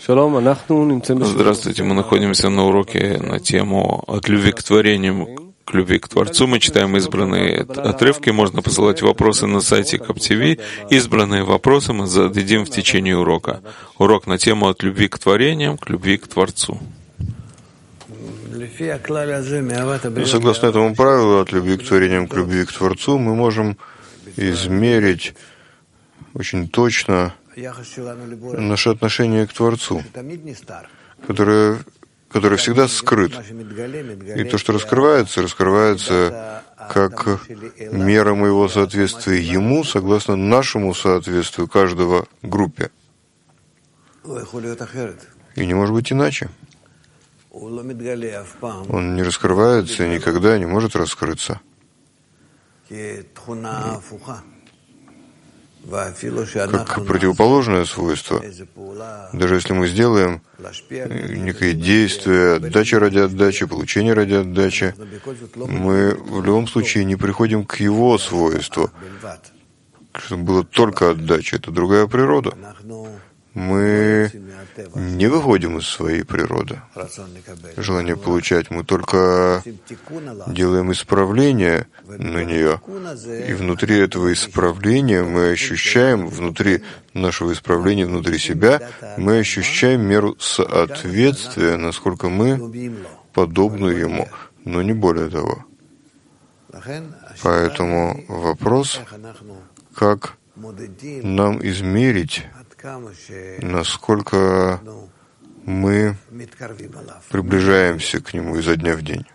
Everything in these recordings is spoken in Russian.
Здравствуйте, мы находимся на уроке на тему «От любви к творениям к любви к Творцу». Мы читаем избранные отрывки, можно посылать вопросы на сайте КапТВ. Избранные вопросы мы зададим в течение урока. Урок на тему «От любви к творениям к любви к Творцу». Согласно этому правилу, от любви к творениям к любви к Творцу, мы можем измерить очень точно наше отношение к Творцу, которое всегда скрыт. И то, что раскрывается как мера моего соответствия Ему, согласно нашему соответствию каждого группе. И не может быть иначе. Он не раскрывается и никогда не может раскрыться. Как противоположное свойство. Даже если мы сделаем некое действие, отдача ради отдачи, получение ради отдачи, мы в любом случае не приходим к его свойству, чтобы было только отдача. Это другая природа. Мы не выходим из своей природы, желание получать. Мы только делаем исправление на нее. И внутри этого исправления мы ощущаем, внутри нашего исправления, внутри себя, мы ощущаем меру соответствия, насколько мы подобны Ему, но не более того. Поэтому вопрос, как нам измерить, насколько мы приближаемся к Нему изо дня в день,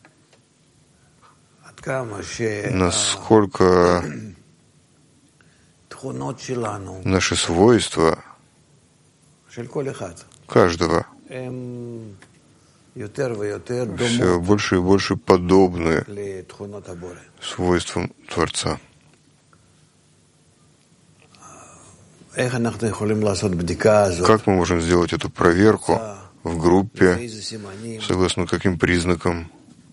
насколько наши свойства каждого все больше и больше подобны свойствам Творца. Как мы можем сделать эту проверку в группе, согласно каким признакам,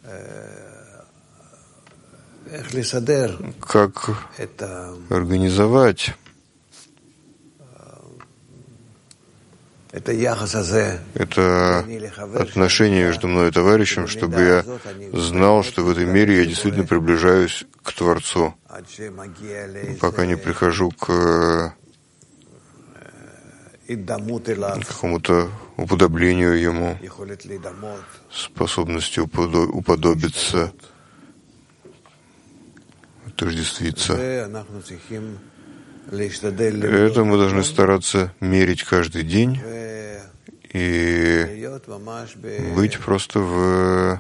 как организовать это отношение между мной и товарищем, чтобы я знал, что в этой мере я действительно приближаюсь к Творцу, пока не прихожу к какому-то уподоблению Ему, способности уподобиться, отождествиться. Это мы должны стараться мерить каждый день и быть просто в...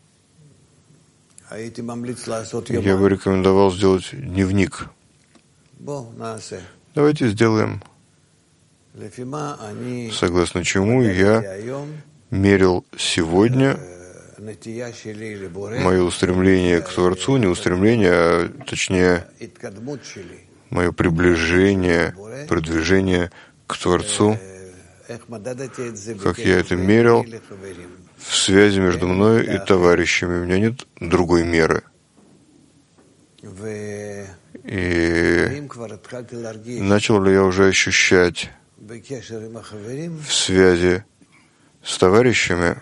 Я бы рекомендовал сделать дневник. Давайте сделаем. Согласно чему я мерил сегодня мое устремление к Творцу, не устремление, а точнее мое приближение, продвижение к Творцу, как я это мерил в связи между мной и товарищами. У меня нет другой меры. И начал ли я уже ощущать в связи с товарищами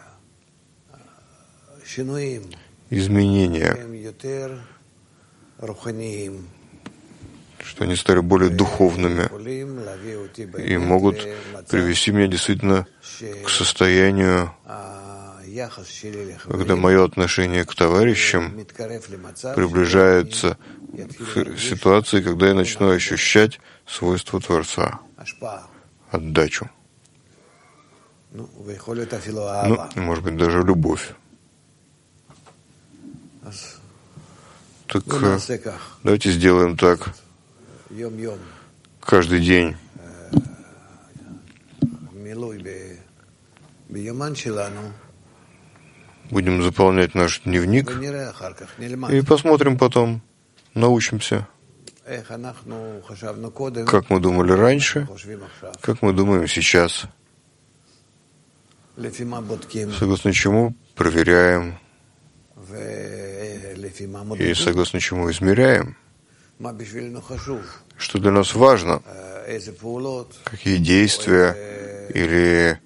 изменения, что они стали более духовными и могут привести меня действительно к состоянию, когда мое отношение к товарищам приближается к ситуации, когда я начну ощущать свойства Творца, отдачу. Может быть, даже любовь. Так давайте сделаем так каждый день. Будем заполнять наш дневник и посмотрим потом, научимся, как мы думали раньше, как мы думаем сейчас, согласно чему проверяем и согласно чему измеряем, что для нас важно, какие действия или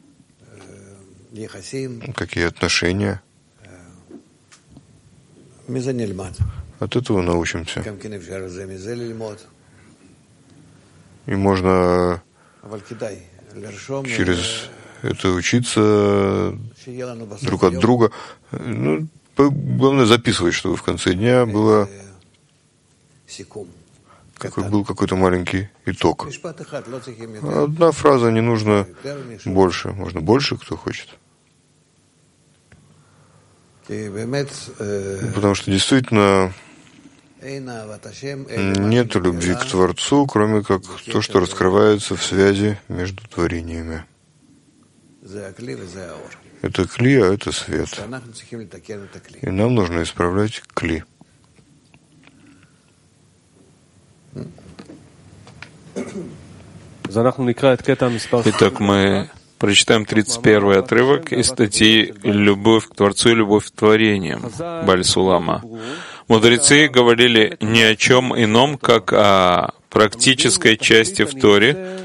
какие отношения. От этого научимся. И можно через это учиться друг от друга. Ну, главное записывать, чтобы в конце дня был какой-то маленький итог. Одна фраза, не нужно больше. Можно больше, кто хочет. Потому что действительно нет любви к Творцу, кроме как то, что раскрывается в связи между творениями. Это кли, а это свет. И нам нужно исправлять кли. Итак, мы прочитаем 31-й отрывок из статьи «Любовь к Творцу и любовь к творениям» Баль Сулама. Мудрецы говорили ни о чем ином, как о практической части в Торе,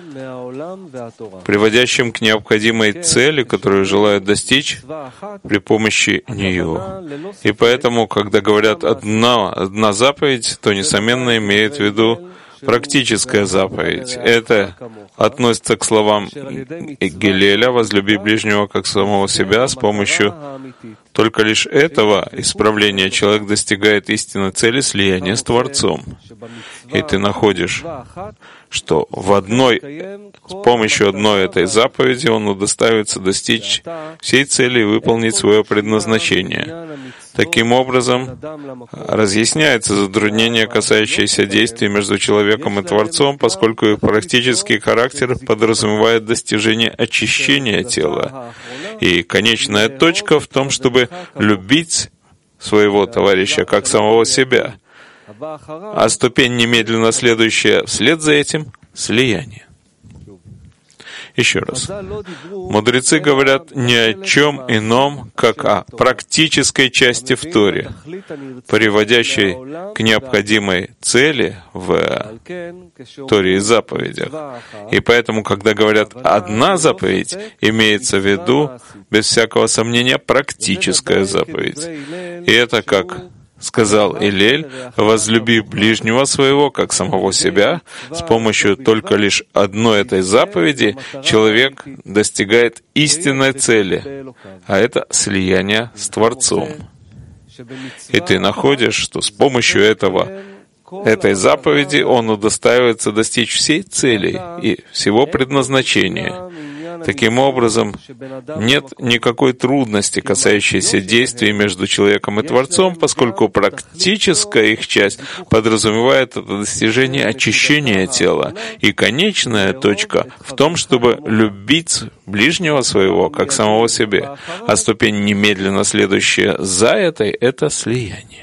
приводящем к необходимой цели, которую желают достичь при помощи нее. И поэтому, когда говорят «одна заповедь», то, несомненно, имеет в виду практическая заповедь. Это относится к словам Гилеля «возлюби ближнего как самого себя». С помощью только лишь этого исправления человек достигает истинной цели слияния с Творцом. И ты находишь, что с помощью одной этой заповеди он удостоится достичь всей цели и выполнить свое предназначение. Таким образом, разъясняется затруднение, касающееся действий между человеком и Творцом, поскольку их практический характер подразумевает достижение очищения тела. И конечная точка в том, чтобы любить своего товарища как самого себя. А ступень, немедленно следующая вслед за этим — слияние. Еще раз. Мудрецы говорят ни о чем ином, как о практической части в Торе, приводящей к необходимой цели в Торе и заповедях. И поэтому, когда говорят «одна заповедь», имеется в виду, без всякого сомнения, практическая заповедь. И это как сказал Илель, возлюби ближнего своего, как самого себя. С помощью только лишь одной этой заповеди человек достигает истинной цели, а это слияние с Творцом. И ты находишь, что с помощью этой заповеди он удостаивается достичь всей цели и всего предназначения. Таким образом, нет никакой трудности, касающейся действий между человеком и Творцом, поскольку практическая их часть подразумевает это достижение очищения тела. И конечная точка в том, чтобы любить ближнего своего, как самого себя. А ступень, немедленно следующая за этой, — это слияние.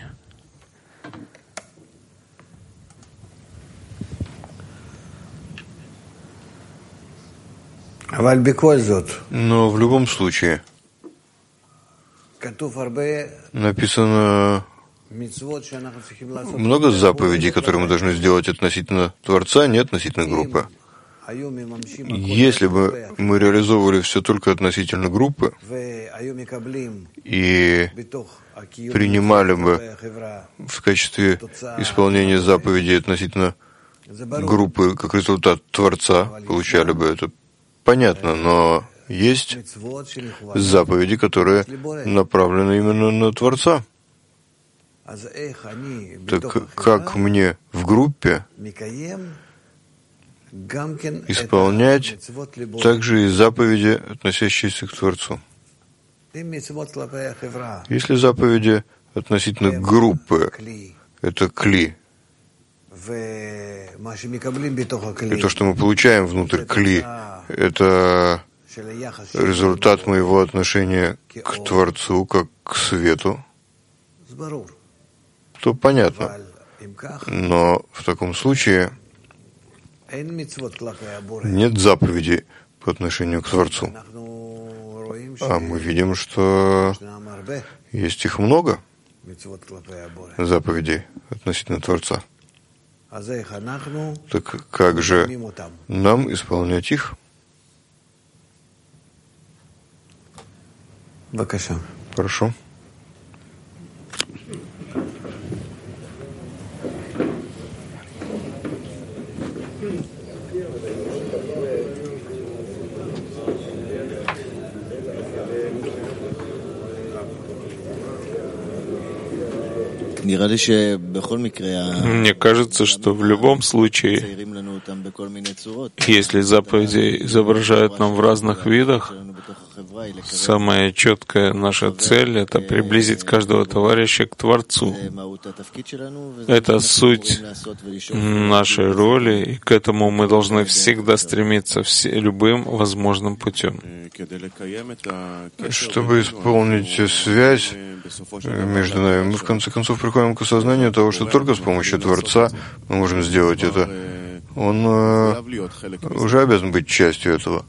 Но в любом случае написано много заповедей, которые мы должны сделать относительно Творца, не относительно группы. Если бы мы реализовывали все только относительно группы и принимали бы в качестве исполнения заповедей относительно группы как результат Творца, получали бы это, понятно, но есть заповеди, которые направлены именно на Творца. Так как мне в группе исполнять также и заповеди, относящиеся к Творцу? Если заповеди относительно группы — это кли, и то, что мы получаем внутрь кли, это результат моего отношения к Творцу, как к свету, то понятно. Но в таком случае нет заповедей по отношению к Творцу. А мы видим, что есть их много, заповедей относительно Творца. Так как же нам исполнять их? Хорошо. Мне кажется, что в любом случае, если заповеди изображают нам в разных видах, самая четкая наша цель — это приблизить каждого товарища к Творцу. Это суть нашей роли, и к этому мы должны всегда стремиться любым возможным путем. Чтобы исполнить связь между нами, мы в конце концов приходим к осознанию того, что только с помощью Творца мы можем сделать это. Он уже обязан быть частью этого.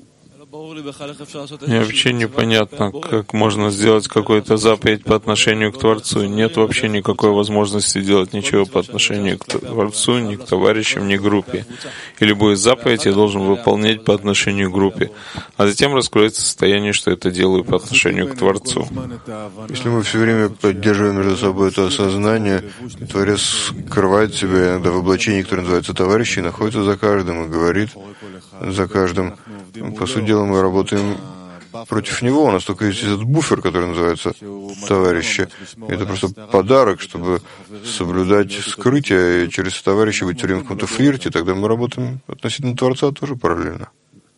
Мне вообще непонятно, как можно сделать какую-то заповедь по отношению к Творцу. Нет вообще никакой возможности делать ничего по отношению к Творцу, ни к товарищам, ни к группе. И любую заповедь я должен выполнять по отношению к группе. А затем раскроется состояние, что это делаю по отношению к Творцу. Если мы все время поддерживаем между собой это осознание, Творец скрывает себя иногда в облачении, которое называется товарищи, и находится за каждым и говорит за каждым. По сути дела, мы работаем против него. У нас только есть этот буфер, который называется товарищи. Это просто подарок, чтобы соблюдать скрытие и через товарища быть все время в каком-то флирте. Тогда мы работаем относительно Творца тоже параллельно.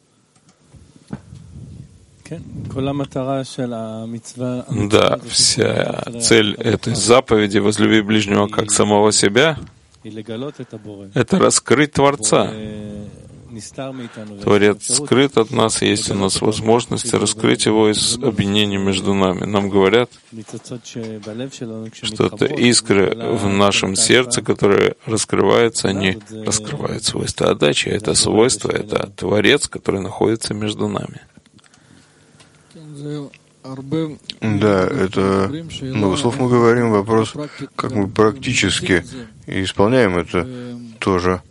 Да, вся цель этой заповеди «Возлюби ближнего как самого себя» — это раскрыть Творца. Творец скрыт от нас, и есть у нас возможность раскрыть его из объединения между нами. Нам говорят, что это искры в нашем сердце, которые раскрываются, они раскрывают свойства отдачи. Это свойство, это Творец, который находится между нами. Да, это много слов мы говорим, вопрос, как мы практически исполняем это тоже.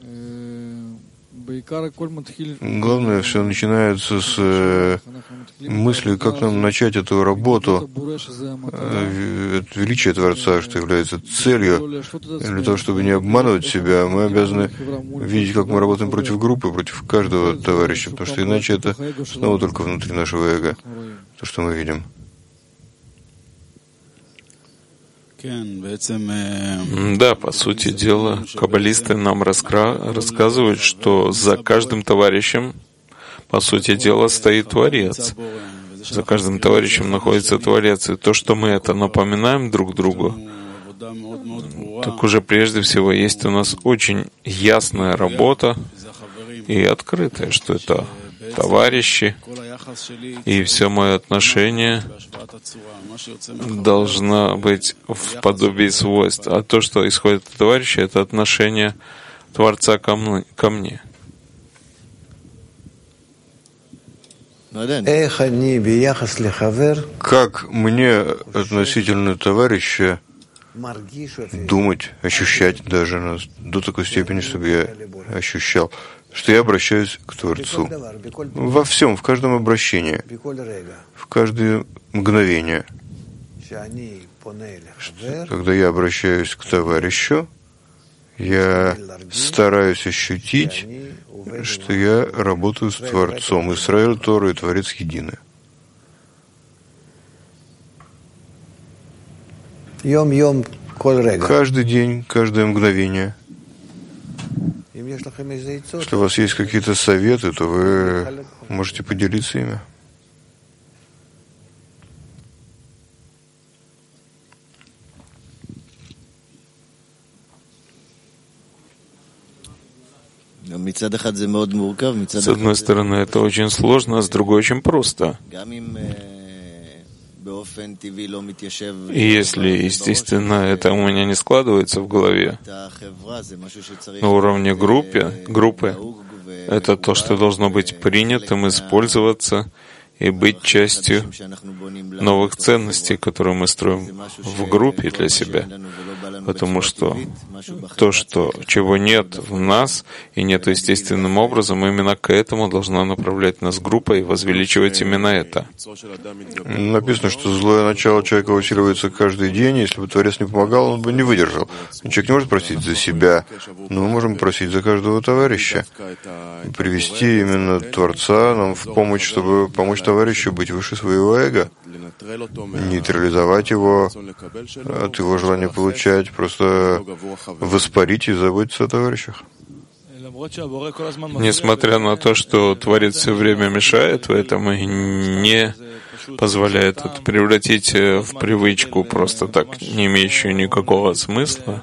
Главное, все начинается с мысли, как нам начать эту работу, величие Творца, что является целью. Для того, чтобы не обманывать себя, мы обязаны видеть, как мы работаем против группы, против каждого товарища, потому что иначе это снова только внутри нашего эго, то, что мы видим. Да, по сути дела, каббалисты нам рассказывают, что за каждым товарищем, по сути дела, стоит Творец. За каждым товарищем находится Творец. И то, что мы это напоминаем друг другу, так уже прежде всего есть у нас очень ясная работа и открытая, что это товарищи, и все мое отношение должно быть в подобии свойств. А то, что исходит от товарища, это отношение Творца ко мне. Как мне относительно товарища думать, ощущать даже до такой степени, чтобы я ощущал, что я обращаюсь к Творцу. Во всем, в каждом обращении, в каждое мгновение. Когда я обращаюсь к товарищу, я стараюсь ощутить, что я работаю с Творцом. Исраэль, Тора и Творец едины. Каждый день, каждое мгновение. Если у вас есть какие-то советы, то вы можете поделиться ими. С одной стороны, это очень сложно, а с другой очень просто. И если, естественно, это у меня не складывается в голове, на уровне группы, это то, что должно быть принятым, использоваться и быть частью новых ценностей, которые мы строим в группе для себя. потому что то, чего нет в нас и нет естественным образом, именно к этому должна направлять нас группа и возвеличивать именно это. Написано, что злое начало человека усиливается каждый день. Если бы Творец не помогал, он бы не выдержал. Человек не может просить за себя, но мы можем просить за каждого товарища. Привести именно Творца нам в помощь, чтобы помочь товарищу быть выше своего эго, нейтрализовать его от его желания получать, просто воспарить и заботиться о товарищах. Несмотря на то, что Творец все время мешает в этом и не позволяет это превратить в привычку, просто так, не имеющую никакого смысла,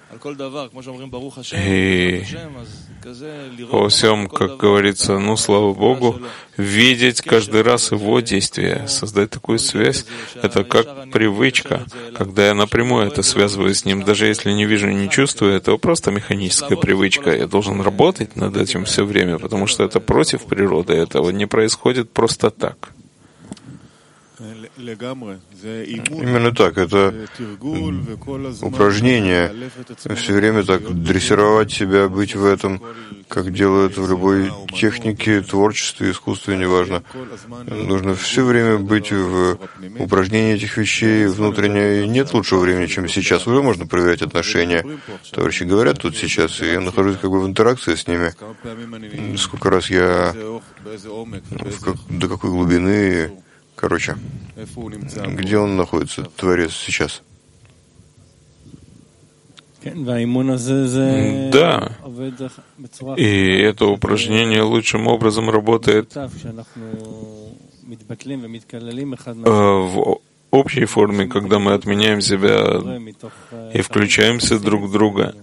и во всем, как говорится, слава Богу, видеть каждый раз его действия, создать такую связь, это как привычка, когда я напрямую это связываю с ним, даже если не вижу и не чувствую, это просто механическая привычка. Я должен работать над этим все время, потому что это против природы, этого не происходит просто так. Именно так, это упражнение, все время так дрессировать себя, быть в этом, как делают в любой технике, творчестве, искусстве, неважно. Нужно все время быть в упражнении этих вещей внутренне, и нет лучшего времени, чем сейчас. Уже можно проверять отношения. Товарищи говорят тут сейчас, и я нахожусь как бы в интеракции с ними. Сколько раз я, до какой глубины, где он находится, Творец, сейчас? Да, и это упражнение лучшим образом работает в общей форме, когда мы отменяем себя и включаемся друг в друга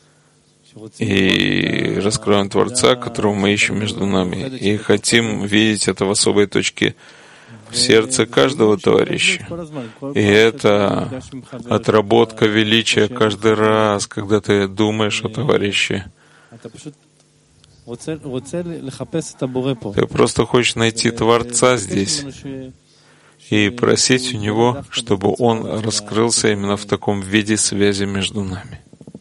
и раскрываем Творца, которого мы ищем между нами, и хотим видеть это в особой точке в сердце каждого товарища. И это отработка величия каждый раз, когда ты думаешь о товарище. Ты просто хочешь найти Творца здесь и просить у Него, чтобы Он раскрылся именно в таком виде связи между нами.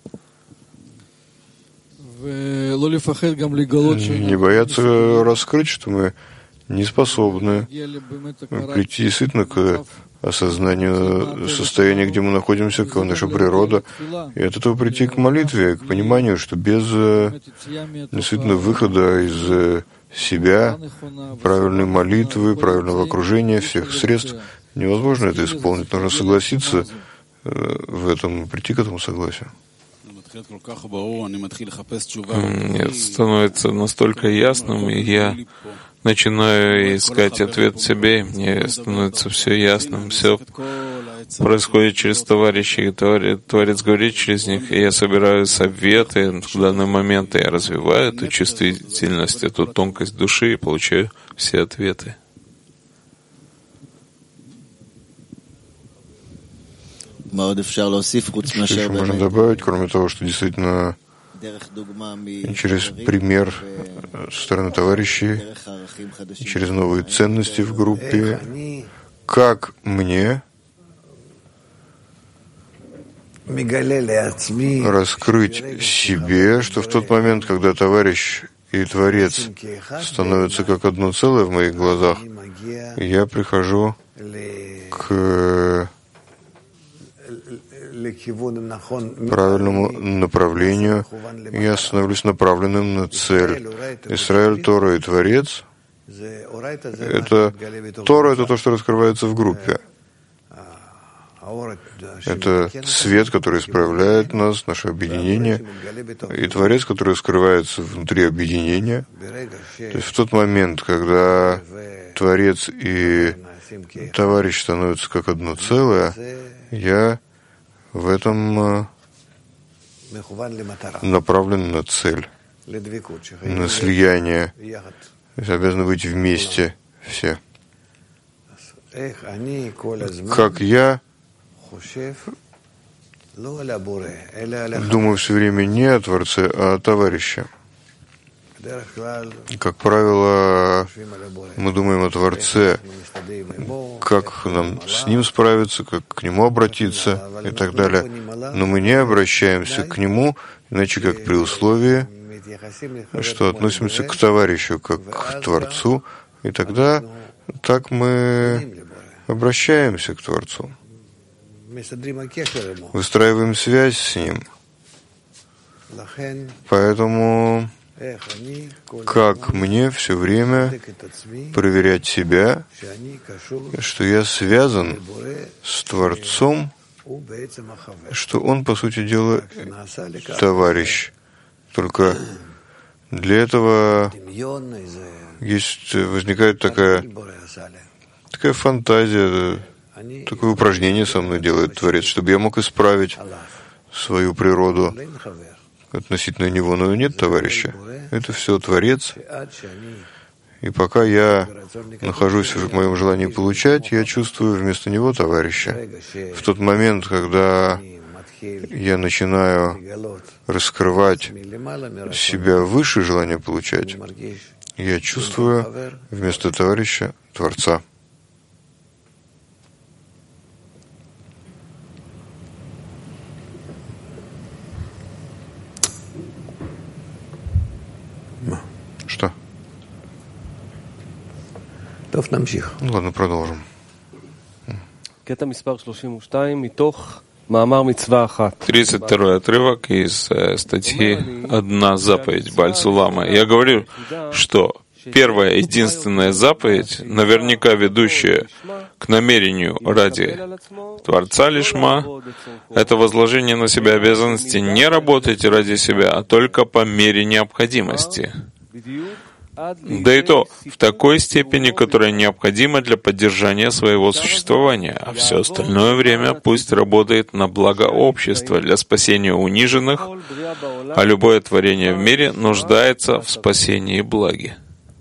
Не бояться раскрыть, что мы не способны прийти действительно к осознанию состояния, где мы находимся, какова наша природа, и от этого прийти к молитве, к пониманию, что без действительно выхода из себя, правильной молитвы, правильного окружения, всех средств, невозможно это исполнить. Нужно согласиться в этом, прийти к этому согласию. Мне становится настолько ясным, и я начинаю искать ответ в себе, и мне становится все ясным, все происходит через товарищей, Творец говорит через них, и я собираю советы в данный момент, и я развиваю эту чувствительность, эту тонкость души и получаю все ответы. Что можно добавить, кроме того, что действительно через пример со стороны товарищей, через новые ценности в группе, как мне раскрыть себе, что в тот момент, когда товарищ и Творец становятся как одно целое в моих глазах, я прихожу к правильному направлению, я становлюсь направленным на цель. Израиль, Тора и Творец — это Тора — это то, что раскрывается в группе. Это свет, который исправляет нас, наше объединение, и Творец, который скрывается внутри объединения. То есть в тот момент, когда Творец и Товарищ становятся как одно целое, я в этом направлен на цель, на слияние. То есть обязаны быть вместе все. Как я думаю все время не о Творце, а о Товарище. Как правило, мы думаем о Творце, как нам с Ним справиться, как к Нему обратиться и так далее. но мы не обращаемся к нему, иначе как при условии, что относимся к товарищу, как к Творцу, и тогда так мы обращаемся к Творцу, выстраиваем связь с Ним. Поэтому как мне все время проверять себя, что я связан с Творцом, что Он, по сути дела, товарищ. Только для этого возникает такая фантазия, такое упражнение со мной делает Творец, чтобы я мог исправить свою природу относительно Него, но нет товарища. Это все Творец. И пока я нахожусь в моем желании получать, я чувствую вместо Него товарища. В тот момент, когда я начинаю раскрывать себя выше желания получать, я чувствую вместо товарища Творца. Что? Ну ладно, продолжим. 32-й отрывок из статьи «Одна заповедь» Бааль Сулама. Я говорю, что первая единственная заповедь, наверняка ведущая к намерению ради Творца Лишма, это возложение на себя обязанности не работать ради себя, а только по мере необходимости. Да и то в такой степени, которая необходима для поддержания своего существования, а все остальное время пусть работает на благо общества, для спасения униженных, а любое творение в мире нуждается в спасении и благе.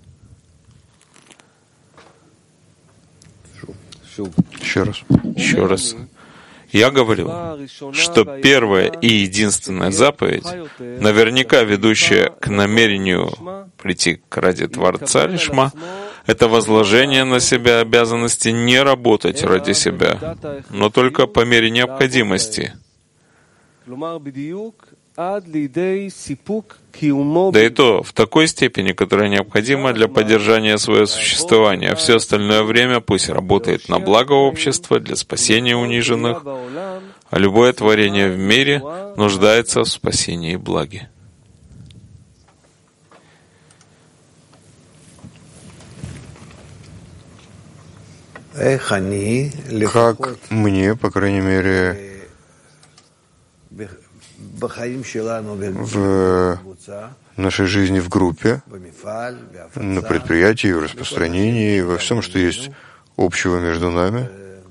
Еще раз. Я говорю, что первая и единственная заповедь, наверняка ведущая к намерению прийти к ради Творца Лишма, это возложение на себя обязанности не работать ради себя, но только по мере необходимости. Да и то в такой степени, которая необходима для поддержания своего существования, а все остальное время пусть работает на благо общества, для спасения униженных, а любое творение в мире нуждается в спасении и благе. Как мне, по крайней мере, в нашей жизни в группе, на предприятии, в распространении, во всем, что есть общего между нами,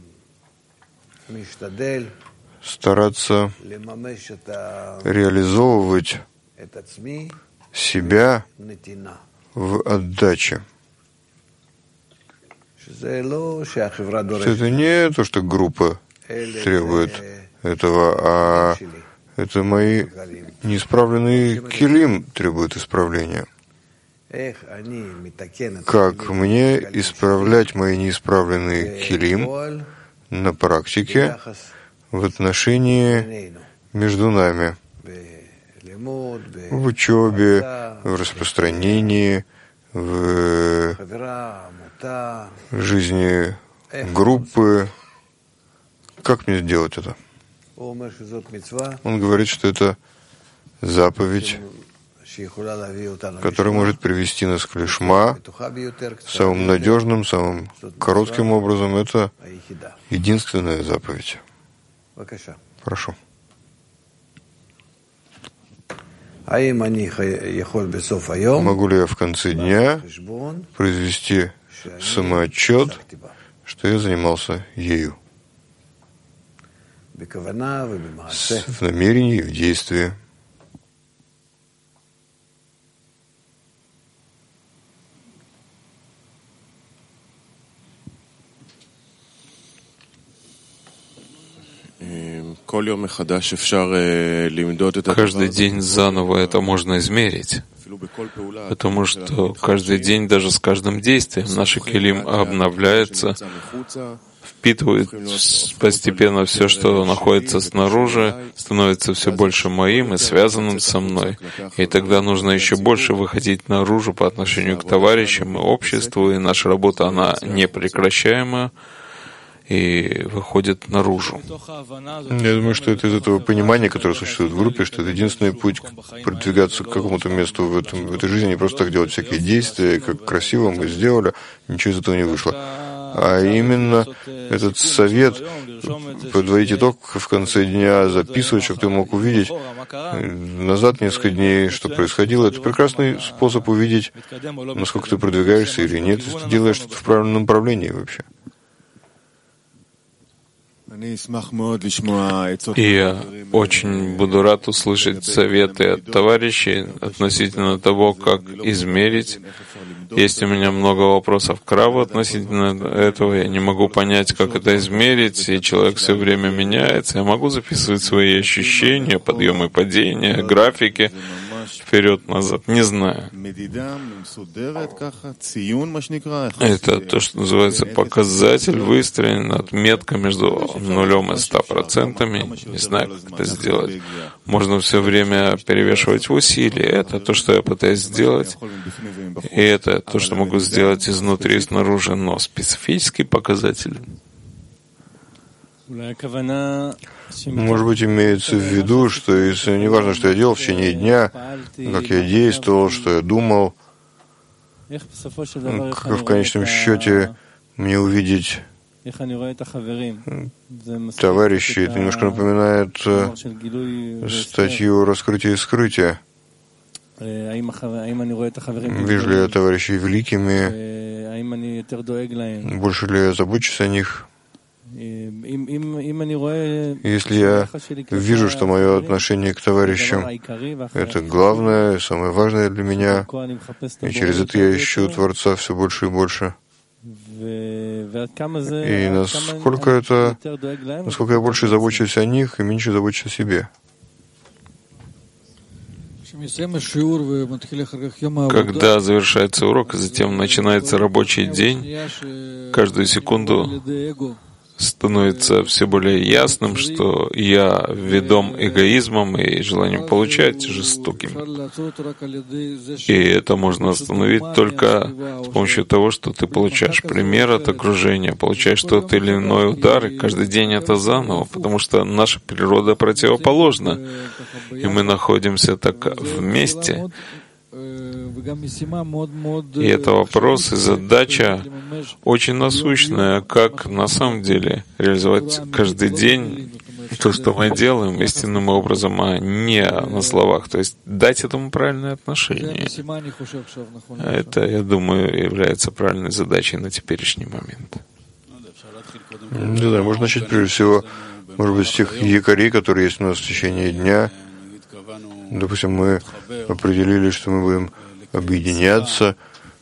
стараться реализовывать себя в отдаче. Это не то, что группа требует этого, а это мои неисправленные килим требуют исправления. Как мне исправлять мои неисправленные килим на практике в отношении между нами, в учебе, в распространении, в жизни группы? Как мне сделать это? Он говорит, что это заповедь, которая может привести нас к лишма самым надежным, самым коротким образом. Это единственная заповедь. Прошу. Могу ли я в конце дня произвести самоотчет, что я занимался ею? В намерении и в действии. Каждый день заново это можно измерить, потому что каждый день, даже с каждым действием, наши килим обновляются, впитывает постепенно все, что находится снаружи, становится все больше моим и связанным со мной. И тогда нужно еще больше выходить наружу по отношению к товарищам и обществу, и наша работа, она непрекращаемая и выходит наружу. Я думаю, что это из этого понимания, которое существует в группе, что это единственный путь продвигаться к какому-то месту в этой жизни, не просто так делать всякие действия, как красиво мы сделали, ничего из этого не вышло. А именно этот совет, подводить итог в конце дня, записывать, чтобы ты мог увидеть назад несколько дней, что происходило. Это прекрасный способ увидеть, насколько ты продвигаешься или нет, если ты делаешь что-то в правильном направлении вообще. И я очень буду рад услышать советы от товарищей относительно того, как измерить. Есть у меня много вопросов к Раву относительно этого. Я не могу понять, как это измерить, и человек все время меняется. Я могу записывать свои ощущения, подъемы и падения, графики, вперед-назад, не знаю. Это то, что называется показатель, выстроен, отметка между 0 и 100%. Не знаю, как это сделать. Можно все время перевешивать в усилии. Это то, что я пытаюсь сделать. И это то, что могу сделать изнутри и снаружи. Но специфический показатель. Может быть, имеется в виду, что если не важно, что я делал в течение дня, как я действовал, что я думал, как в конечном счете мне увидеть товарищей, это немножко напоминает статью «Раскрытие и скрытие». Вижу ли я товарищей великими? Больше ли я забочусь о них? Если я вижу, что мое отношение к товарищам — это главное, самое важное для меня, и через это я ищу Творца все больше и больше, и насколько я больше забочусь о них и меньше забочусь о себе. Когда завершается урок, и затем начинается рабочий день, каждую секунду становится все более ясным, что я ведом эгоизмом и желанием получать жестоким. И это можно остановить только с помощью того, что ты получаешь пример от окружения, получаешь тот или иной удар, и каждый день это заново, потому что наша природа противоположна, и мы находимся так вместе. И это вопрос и задача очень насущная, как на самом деле реализовать каждый день то, что мы делаем истинным образом, а не на словах. То есть дать этому правильное отношение. Это, я думаю, является правильной задачей на теперешний момент. Не знаю, можно начать прежде всего, может быть, с тех якорей, которые есть у нас в течение дня. Допустим, мы определили, что мы будем объединяться,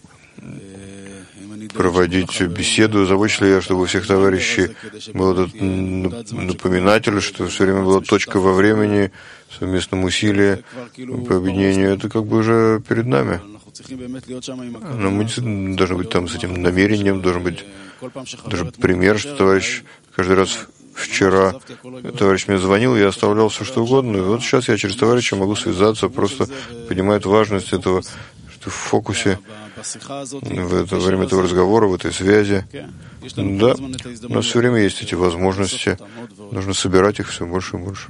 проводить беседу. Забочусь ли я, чтобы у всех товарищей был этот напоминатель, что все время была точка во времени, совместном усилии по объединению. Это как бы уже перед нами. Но мы действительно должны быть там с этим намерением, должен быть даже пример, что товарищ каждый раз. Вчера товарищ мне звонил, я оставлял все, что угодно, и вот сейчас я через товарища могу связаться, просто понимает важность этого, что в фокусе, в это время этого разговора, в этой связи. Да, у нас все время есть эти возможности, нужно собирать их все больше и больше.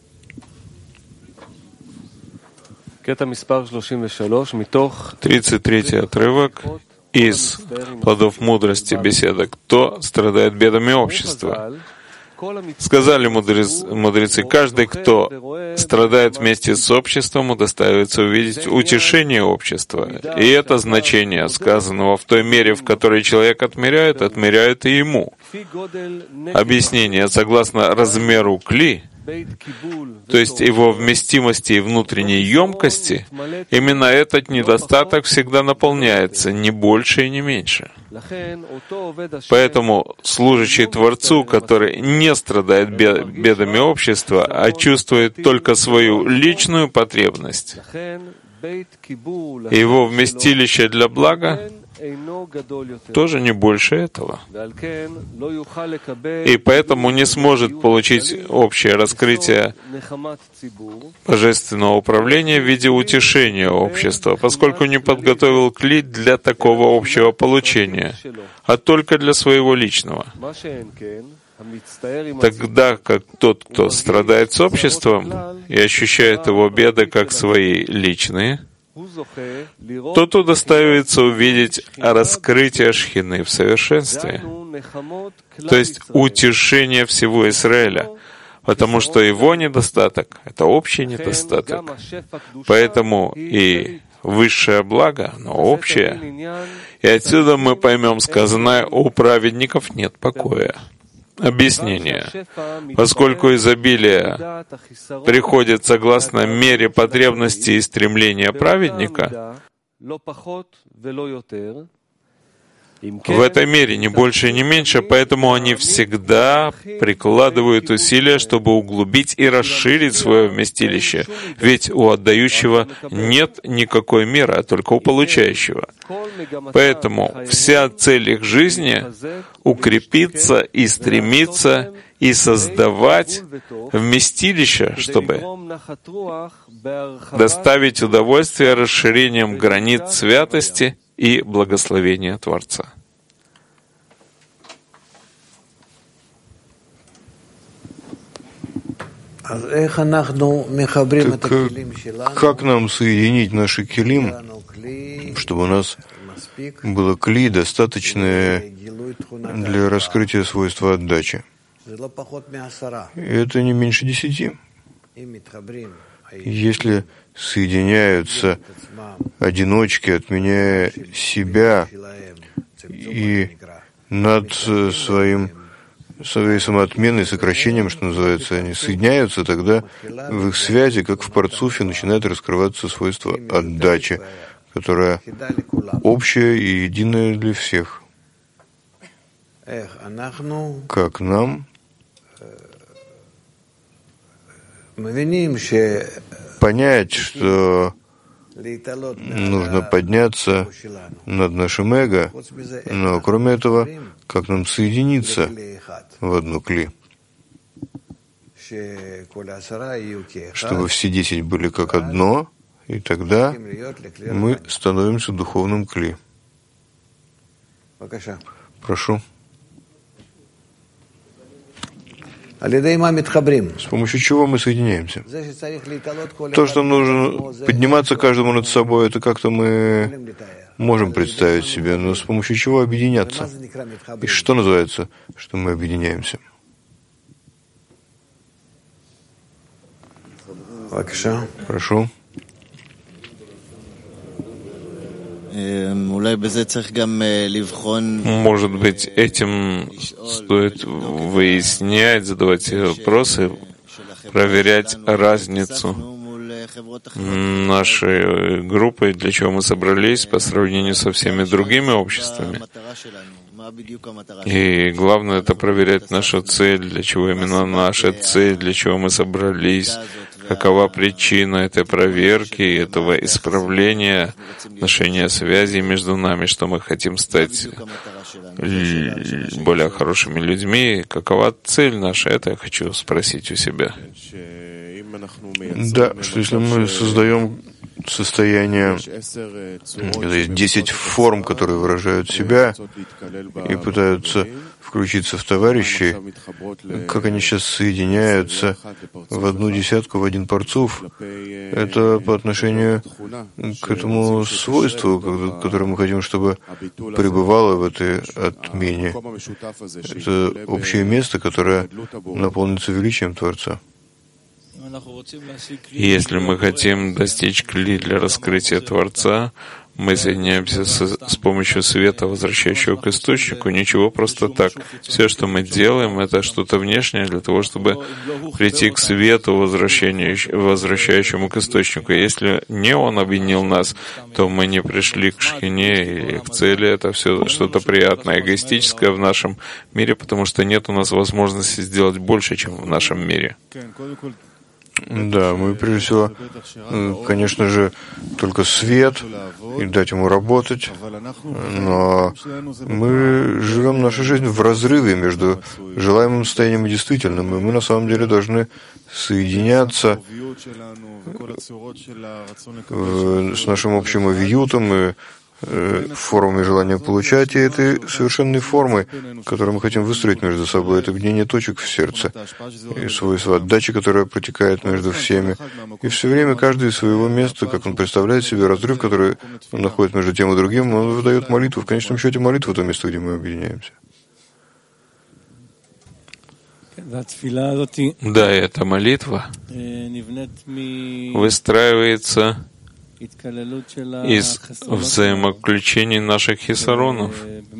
33-й отрывок из «Плодов мудрости» беседа. Кто страдает бедами общества? Сказали мудрецы, каждый, кто страдает вместе с обществом, удостаивается увидеть утешение общества. И это значение сказанного в той мере, в которой человек отмеряет и ему. Объяснение, согласно размеру кли, то есть его вместимости и внутренней емкости, именно этот недостаток всегда наполняется, не больше и не меньше. Поэтому служащий Творцу, который не страдает бедами общества, а чувствует только свою личную потребность, его вместилище для блага тоже не больше этого. И поэтому не сможет получить общее раскрытие божественного управления в виде утешения общества, поскольку не подготовил кли для такого общего получения, а только для своего личного. Тогда как тот, кто страдает с обществом и ощущает его беды как свои личные, тот удостаивается увидеть раскрытие Шхины в совершенстве, то есть утешение всего Израиля, потому что его недостаток — это общий недостаток. Поэтому и высшее благо, оно общее. И отсюда мы поймем сказанное: у праведников нет покоя. Объяснение. Поскольку изобилие приходит согласно мере потребностей и стремления праведника, в этой мере не больше и не меньше, поэтому они всегда прикладывают усилия, чтобы углубить и расширить свое вместилище. Ведь у отдающего нет никакой меры, а только у получающего. Поэтому вся цель их жизни — укрепиться и стремиться и создавать вместилище, чтобы доставить удовольствие расширением границ святости и благословения Творца. Как нам соединить наши келим, чтобы у нас было кли, достаточное для раскрытия свойства отдачи? Это не меньше 10. Если соединяются одиночки, отменяя себя и над своей самоотменой, сокращением, что называется, они соединяются, тогда в их связи, как в парцуфе, начинает раскрываться свойство отдачи, которое общее и единое для всех. Как нам понять, что нужно подняться над нашим эго, но кроме этого, как нам соединиться в одну кли, чтобы все 10 были как одно, и тогда мы становимся духовным кли. Прошу. С помощью чего мы соединяемся? То, что нужно подниматься каждому над собой, это как-то мы можем представить себе, но с помощью чего объединяться? И что называется, что мы объединяемся? Прошу. Может быть, этим стоит выяснять, задавать вопросы, проверять разницу нашей группы, для чего мы собрались по сравнению со всеми другими обществами. И главное — это проверять нашу цель, для чего именно наша цель, для чего мы собрались, какова причина этой проверки, этого исправления отношения связи между нами, что мы хотим стать более хорошими людьми, какова цель наша, это я хочу спросить у себя. Да, что если мы создаем состояние, когда есть 10 форм, которые выражают себя и пытаются включиться в товарищей, как они сейчас соединяются в одну десятку, в один парцуф, это по отношению к этому свойству, которое мы хотим, чтобы пребывало в этой отмене. Это общее место, которое наполнится величием Творца. Если мы хотим достичь кли для раскрытия Творца, мы соединяемся с помощью света, возвращающего к источнику, ничего просто так. Все, что мы делаем, это что-то внешнее для того, чтобы прийти к свету, возвращающему к источнику. Если не Он объединил нас, то мы не пришли к Шхине или к цели. Это все что-то приятное, эгоистическое в нашем мире, потому что нет у нас возможности сделать больше, чем в нашем мире. Да, мы прежде всего, конечно же, только свет и дать ему работать, но мы живем нашу жизнь в разрыве между желаемым состоянием и действительным, и мы на самом деле должны соединяться с нашим общим авиютом и формами желания получать, и этой совершенной формой, которую мы хотим выстроить между собой, это объединение точек в сердце и свойство отдачи, которое протекает между всеми. И все время каждый из своего места, как он представляет себе разрыв, который он находит между тем и другим, он выдает молитву. В конечном счете молитва — то место, где мы объединяемся. Да, эта молитва выстраивается из взаимоключений наших хисаронов,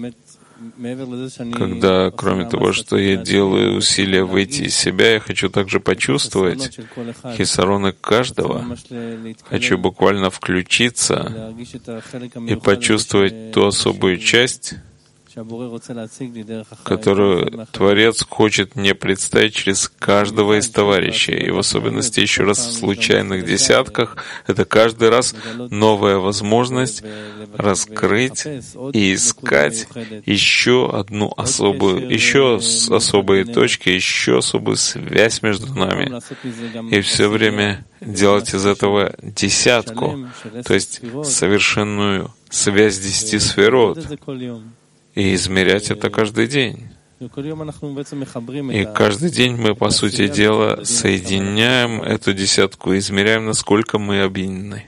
когда, кроме того, что я делаю усилия выйти из себя, я хочу также почувствовать хисароны каждого. Хочу буквально включиться и почувствовать ту особую часть, которую Творец хочет мне представить через каждого из товарищей. И в особенности, еще раз, в случайных десятках, это каждый раз новая возможность раскрыть и искать еще особые точки, еще особую связь между нами. И все время делать из этого десятку, то есть совершенную связь 10 сферот, и измерять это каждый день. И каждый день мы, по сути дела, соединяем эту десятку, измеряем, насколько мы объединены.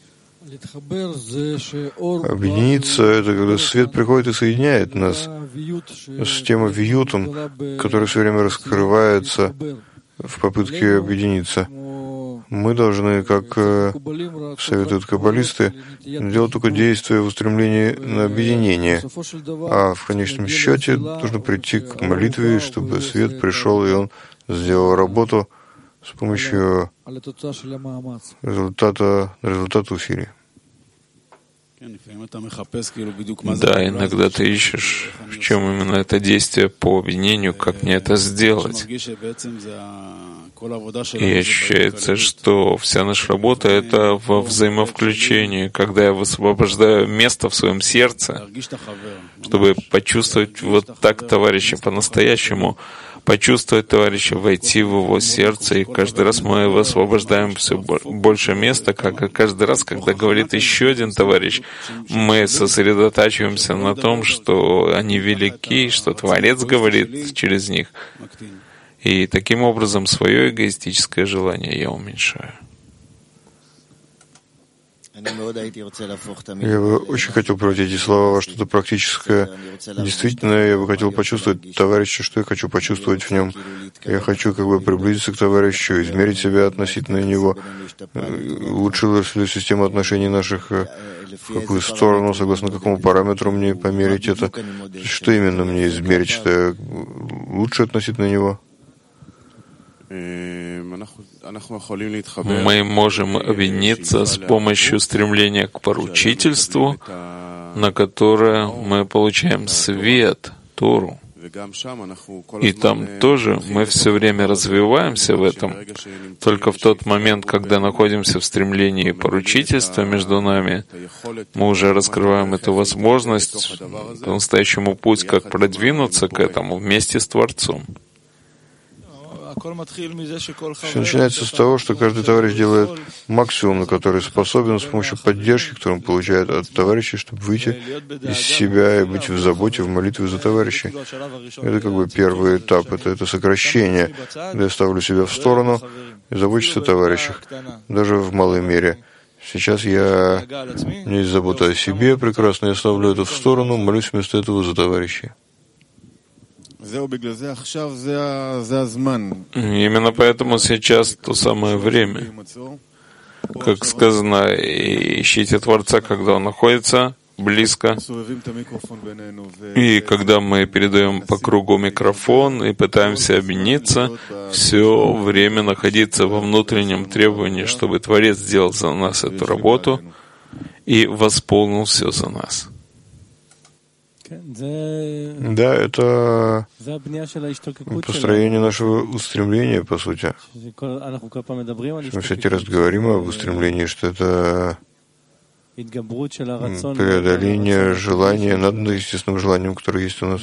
Объединиться — это когда свет приходит и соединяет нас с тем авиютом, который все время раскрывается в попытке объединиться. Мы должны, как советуют каббалисты, делать только действия в устремлении на объединение, а в конечном счете нужно прийти к молитве, чтобы свет пришел, и он сделал работу с помощью результата усилий. Да, иногда ты ищешь, в чем именно это действие по объединению, как мне это сделать. И ощущается, что вся наша работа — это во взаимовключении, когда я высвобождаю место в своем сердце, чтобы почувствовать вот так товарища по-настоящему, почувствовать товарища, войти в его сердце, и каждый раз мы высвобождаем все больше места, как каждый раз, когда говорит еще один товарищ, мы сосредотачиваемся на том, что они велики, что Творец говорит через них. И таким образом свое эгоистическое желание я уменьшаю. Я бы очень хотел превратить эти слова во что-то практическое. Действительно, я бы хотел почувствовать товарища, что я хочу почувствовать в нем. Я хочу как бы приблизиться к товарищу, измерить себя относительно него. Улучшилась ли система отношений наших, в какую сторону, согласно какому параметру мне померить это. Что именно мне измерить, что я лучше относительно него? Мы можем объединиться с помощью стремления к поручительству, на которое мы получаем свет, Тору. И там тоже мы все время развиваемся в этом. Только в тот момент, когда находимся в стремлении поручительства между нами, мы уже раскрываем эту возможность, по-настоящему путь, как продвинуться к этому вместе с Творцом. Все начинается с того, что каждый товарищ делает максимум, на который способен, с помощью поддержки, которую он получает от товарищей, чтобы выйти из себя и быть в заботе, в молитве за товарищей. Это как бы первый этап, это сокращение, где я ставлю себя в сторону и забочусь о товарищах, даже в малой мере. Сейчас у меня есть забота о себе, прекрасно, я ставлю это в сторону, молюсь вместо этого за товарищей. Именно поэтому сейчас то самое время. Как сказано, ищите Творца, когда Он находится близко. И когда мы передаем по кругу микрофон и пытаемся объединиться, все время находиться во внутреннем требовании, чтобы Творец сделал за нас эту работу и восполнил все за нас. Да, это построение нашего устремления, по сути. Мы всякий раз говорим об устремлении, что это преодоление желания над естественным желанием, которое есть у нас.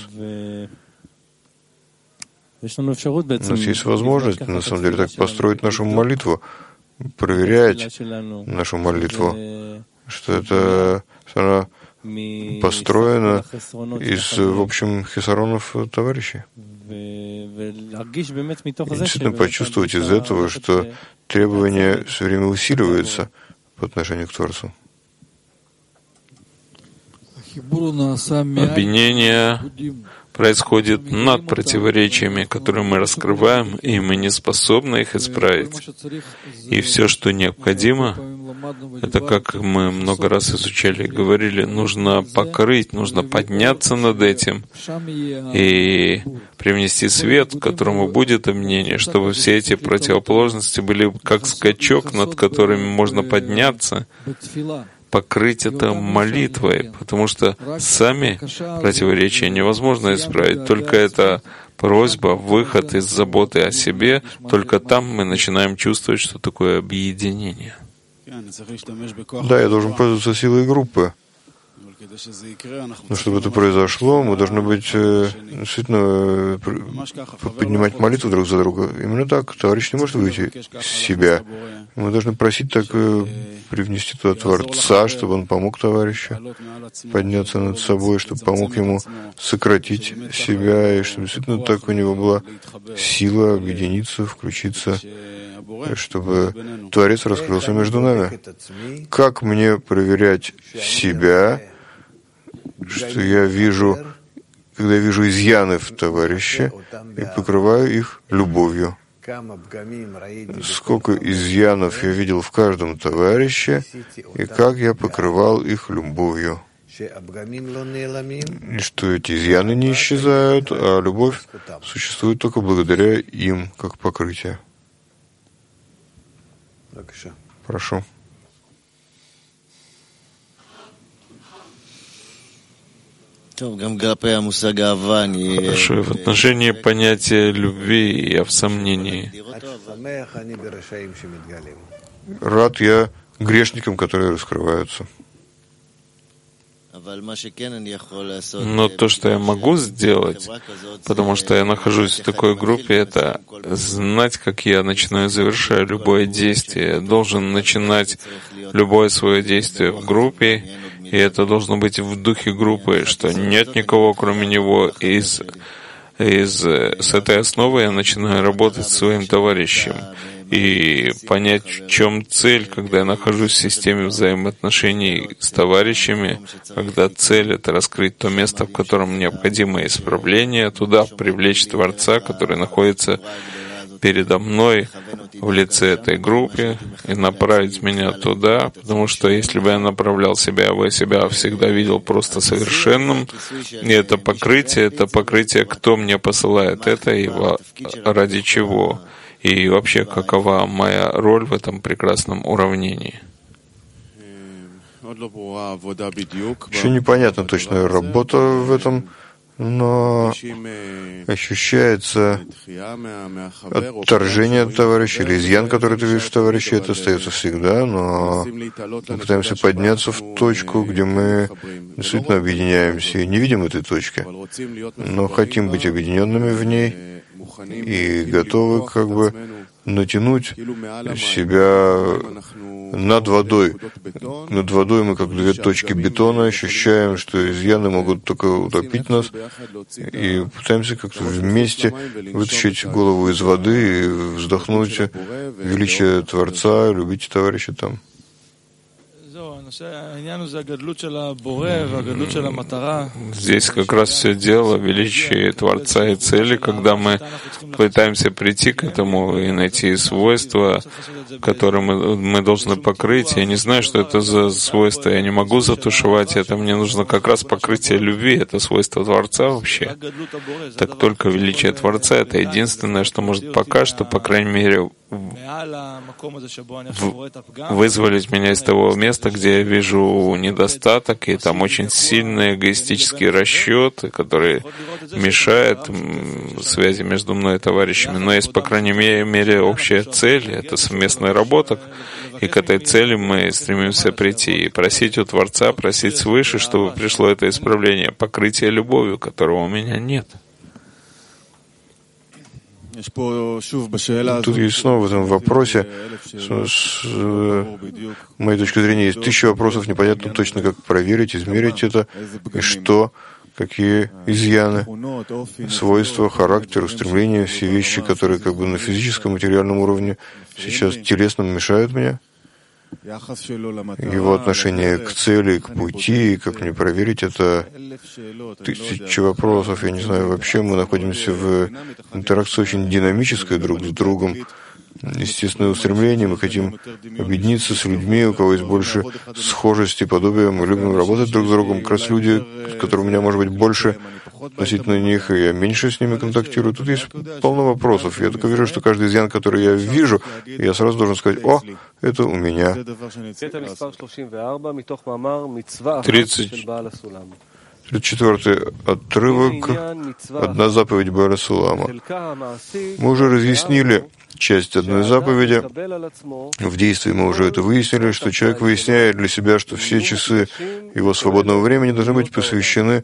У нас есть возможность, на самом деле, так построить нашу молитву, проверять нашу молитву, что это построено из, в общем, хисаронов товарищей. И действительно почувствовать из этого, что требование все время усиливается по отношению к Творцу. Объединение происходит над противоречиями, которые мы раскрываем, и мы не способны их исправить. И все, что необходимо, это, как мы много раз изучали и говорили, нужно покрыть, нужно подняться над этим и привнести свет, к которому будет объединение, чтобы все эти противоположности были как скачок, над которыми можно подняться, покрыть это молитвой, потому что сами противоречия невозможно исправить. Только это просьба, выход из заботы о себе, только там мы начинаем чувствовать, что такое объединение. Да, я должен пользоваться силой группы. Но чтобы это произошло, мы должны быть действительно поднимать молитву друг за друга. Именно так. Товарищ не может выйти из себя. Мы должны просить так привнести туда Творца, чтобы он помог товарищу подняться над собой, чтобы помог ему сократить себя, и чтобы действительно так у него была сила объединиться, включиться, чтобы Творец раскрылся между нами. Как мне проверять себя, что я вижу, когда я вижу изъяны в товарище и покрываю их любовью? Сколько изъянов я видел в каждом товарище, и как я покрывал их любовью. И что эти изъяны не исчезают, а любовь существует только благодаря им, как покрытие. Прошу. Хорошо, в отношении понятия любви я в сомнении. Рад я грешникам, которые раскрываются. Но то, что я могу сделать, потому что я нахожусь в такой группе, это знать, как я начинаю и завершаю любое действие. Я должен начинать любое свое действие в группе, и это должно быть в духе группы, что нет никого, кроме него. С этой основы я начинаю работать с своим товарищем и понять, в чем цель, когда я нахожусь в системе взаимоотношений с товарищами, когда цель — это раскрыть то место, в котором необходимо исправление, туда привлечь Творца, который находится передо мной в лице этой группы, и направить меня туда, потому что если бы я направлял себя, я бы себя всегда видел просто совершенным, и это покрытие, кто мне посылает это и ради чего, и вообще какова моя роль в этом прекрасном уравнении. Еще непонятна точная работа в этом, но ощущается отторжение от товарища или изъян, который ты видишь в товарище, это остается всегда, но мы пытаемся подняться в точку, где мы действительно объединяемся и не видим этой точки, но хотим быть объединенными в ней и готовы как бы натянуть себя над водой. Над водой мы, как две точки бетона, ощущаем, что изъяны могут только утопить нас, и пытаемся как-то вместе вытащить голову из воды и вздохнуть величие Творца, любить товарища там. Здесь как раз все дело в величии Творца и цели, когда мы пытаемся прийти к этому и найти свойства, которые мы должны покрыть. Я не знаю, что это за свойства, я не могу затушевать это, мне нужно как раз покрытие любви, это свойство Творца вообще. Так только величие Творца — это единственное, что может пока что, по крайней мере, вызволить меня из того места, где я вижу недостаток, и там очень сильные эгоистические расчеты, которые мешают связи между мной и товарищами. Но есть, по крайней мере, общая цель, это совместная работа, и к этой цели мы стремимся прийти и просить у Творца, просить свыше, чтобы пришло это исправление, покрытие любовью, которого у меня нет. Тут есть снова в этом вопросе, с моей точки зрения, есть 1000 вопросов, непонятно точно, как проверить, измерить это, и что, какие изъяны, свойства, характер, устремления, все вещи, которые как бы на физическом, материальном уровне сейчас телесно мешают мне, его отношение к цели, к пути, и как мне проверить это 1000 вопросов, я не знаю, вообще мы находимся в интеракции очень динамической друг с другом, естественное устремление, мы хотим объединиться с людьми, у кого есть больше схожести, подобия, мы любим работать друг с другом, как раз люди, с которыми у меня может быть больше относительно них, и я меньше с ними контактирую. Тут есть полно вопросов. Я только вижу, что каждый изъян, который я вижу, я сразу должен сказать: «О, это у меня». 34-й отрывок, одна заповедь Бааля Сулама. Мы уже разъяснили часть одной заповеди. В действии мы уже это выяснили, что человек выясняет для себя, что все часы его свободного времени должны быть посвящены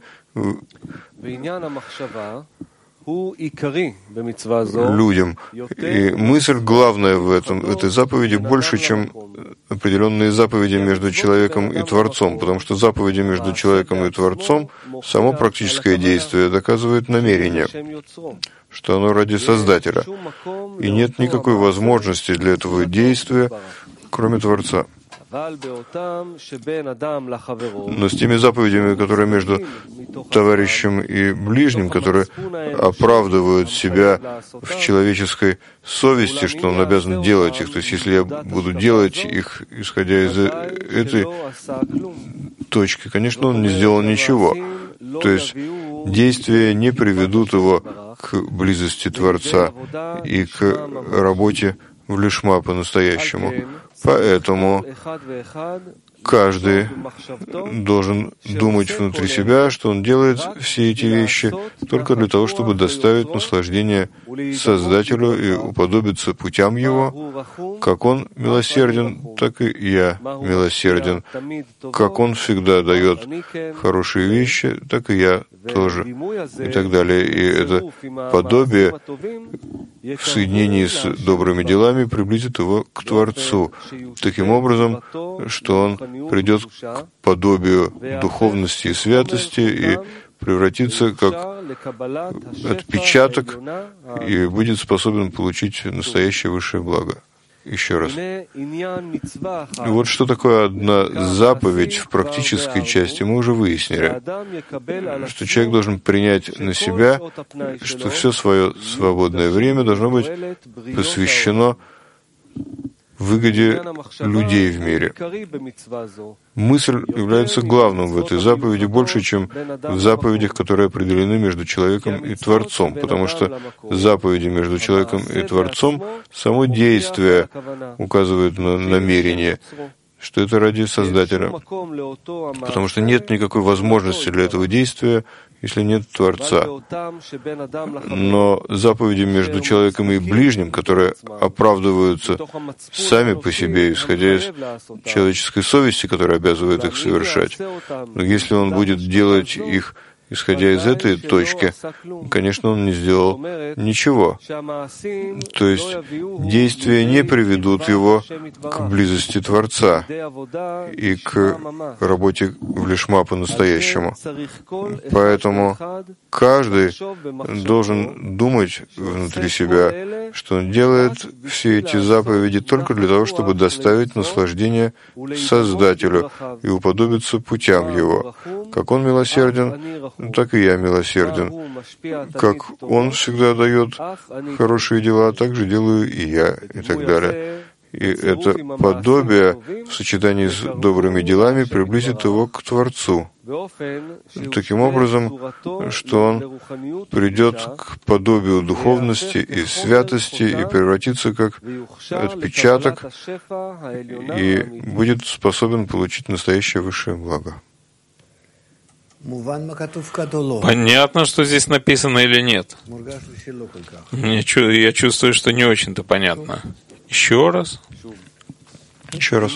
людям. И мысль главная в этой заповеди больше, чем определенные заповеди между человеком и Творцом, потому что заповеди между человеком и Творцом, само практическое действие доказывает намерение, что оно ради Создателя. И нет никакой возможности для этого действия, кроме Творца. Но с теми заповедями, которые между товарищем и ближним, которые оправдывают себя в человеческой совести, что он обязан делать их, то есть если я буду делать их, исходя из этой точки, конечно, он не сделал ничего. То есть действия не приведут его к близости Творца и к работе в лишма по-настоящему. Поэтому каждый должен думать внутри себя, что он делает все эти вещи только для того, чтобы доставить наслаждение Создателю и уподобиться путям Его. Как Он милосерден, так и я милосерден. Как Он всегда дает хорошие вещи, так и я тоже. И так далее. И это подобие в соединении с добрыми делами приблизит его к Творцу, таким образом, что он придет к подобию духовности и святости и превратится как отпечаток и будет способен получить настоящее высшее благо. Еще раз. И вот что такое одна заповедь в практической части, мы уже выяснили, что человек должен принять на себя, что все свое свободное время должно быть посвящено выгоде людей в мире. Мысль является главным в этой заповеди больше, чем в заповедях, которые определены между человеком и Творцом, потому что заповеди между человеком и Творцом, само действие указывает на намерение, что это ради Создателя, потому что нет никакой возможности для этого действия, если нет Творца. Но заповеди между человеком и ближним, которые оправдываются сами по себе, исходя из человеческой совести, которая обязывает их совершать, но если он будет делать их, исходя из этой точки, конечно, он не сделал ничего. То есть действия не приведут его к близости Творца и к работе в лишма по-настоящему. Поэтому каждый должен думать внутри себя, что он делает все эти заповеди только для того, чтобы доставить наслаждение Создателю и уподобиться путям Его. Как Он милосерден, так и я милосерден. Как Он всегда дает хорошие дела, так же делаю и я, и так далее. И это подобие в сочетании с добрыми делами приблизит его к Творцу, таким образом, что он придет к подобию духовности и святости и превратится как отпечаток и будет способен получить настоящее высшее благо. Понятно, что здесь написано или нет? Я чувствую, что не очень-то понятно. Еще раз. Еще раз.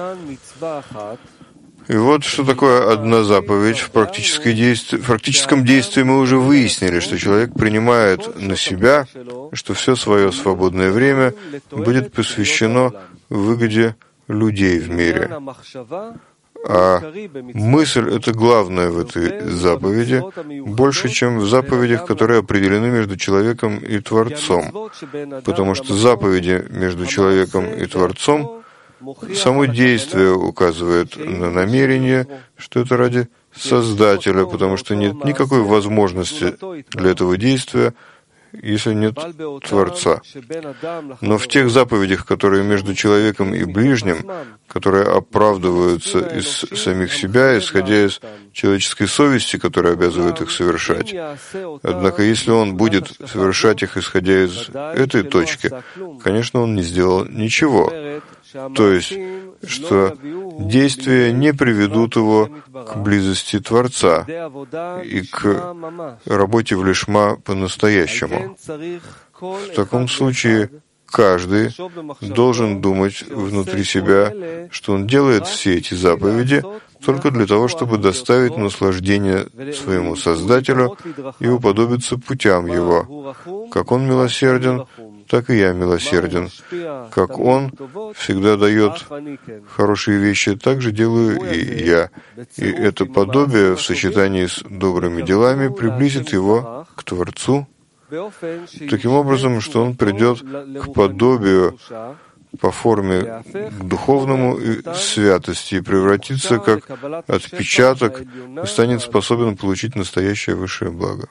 И вот что такое одна заповедь. В практическом действии мы уже выяснили, что человек принимает на себя, что все свое свободное время будет посвящено выгоде людей в мире. А мысль — это главное в этой заповеди, больше, чем в заповедях, которые определены между человеком и Творцом. Потому что заповеди между человеком и Творцом, само действие указывает на намерение, что это ради Создателя, потому что нет никакой возможности для этого действия, если нет Творца. Но в тех заповедях, которые между человеком и ближним, которые оправдываются из самих себя, исходя из человеческой совести, которая обязывает их совершать. Однако, если он будет совершать их, исходя из этой точки, конечно, он не сделал ничего. То есть, что действия не приведут его к близости Творца и к работе в лишма по-настоящему. В таком случае каждый должен думать внутри себя, что он делает все эти заповеди только для того, чтобы доставить наслаждение своему Создателю и уподобиться путям Его. Как Он милосерден, так и я милосерден. Как Он всегда дает хорошие вещи, так же делаю и я. И это подобие в сочетании с добрыми делами приблизит его к Творцу, таким образом, что он придет к подобию по форме к духовному и святости и превратится как отпечаток и станет способен получить настоящее высшее благо.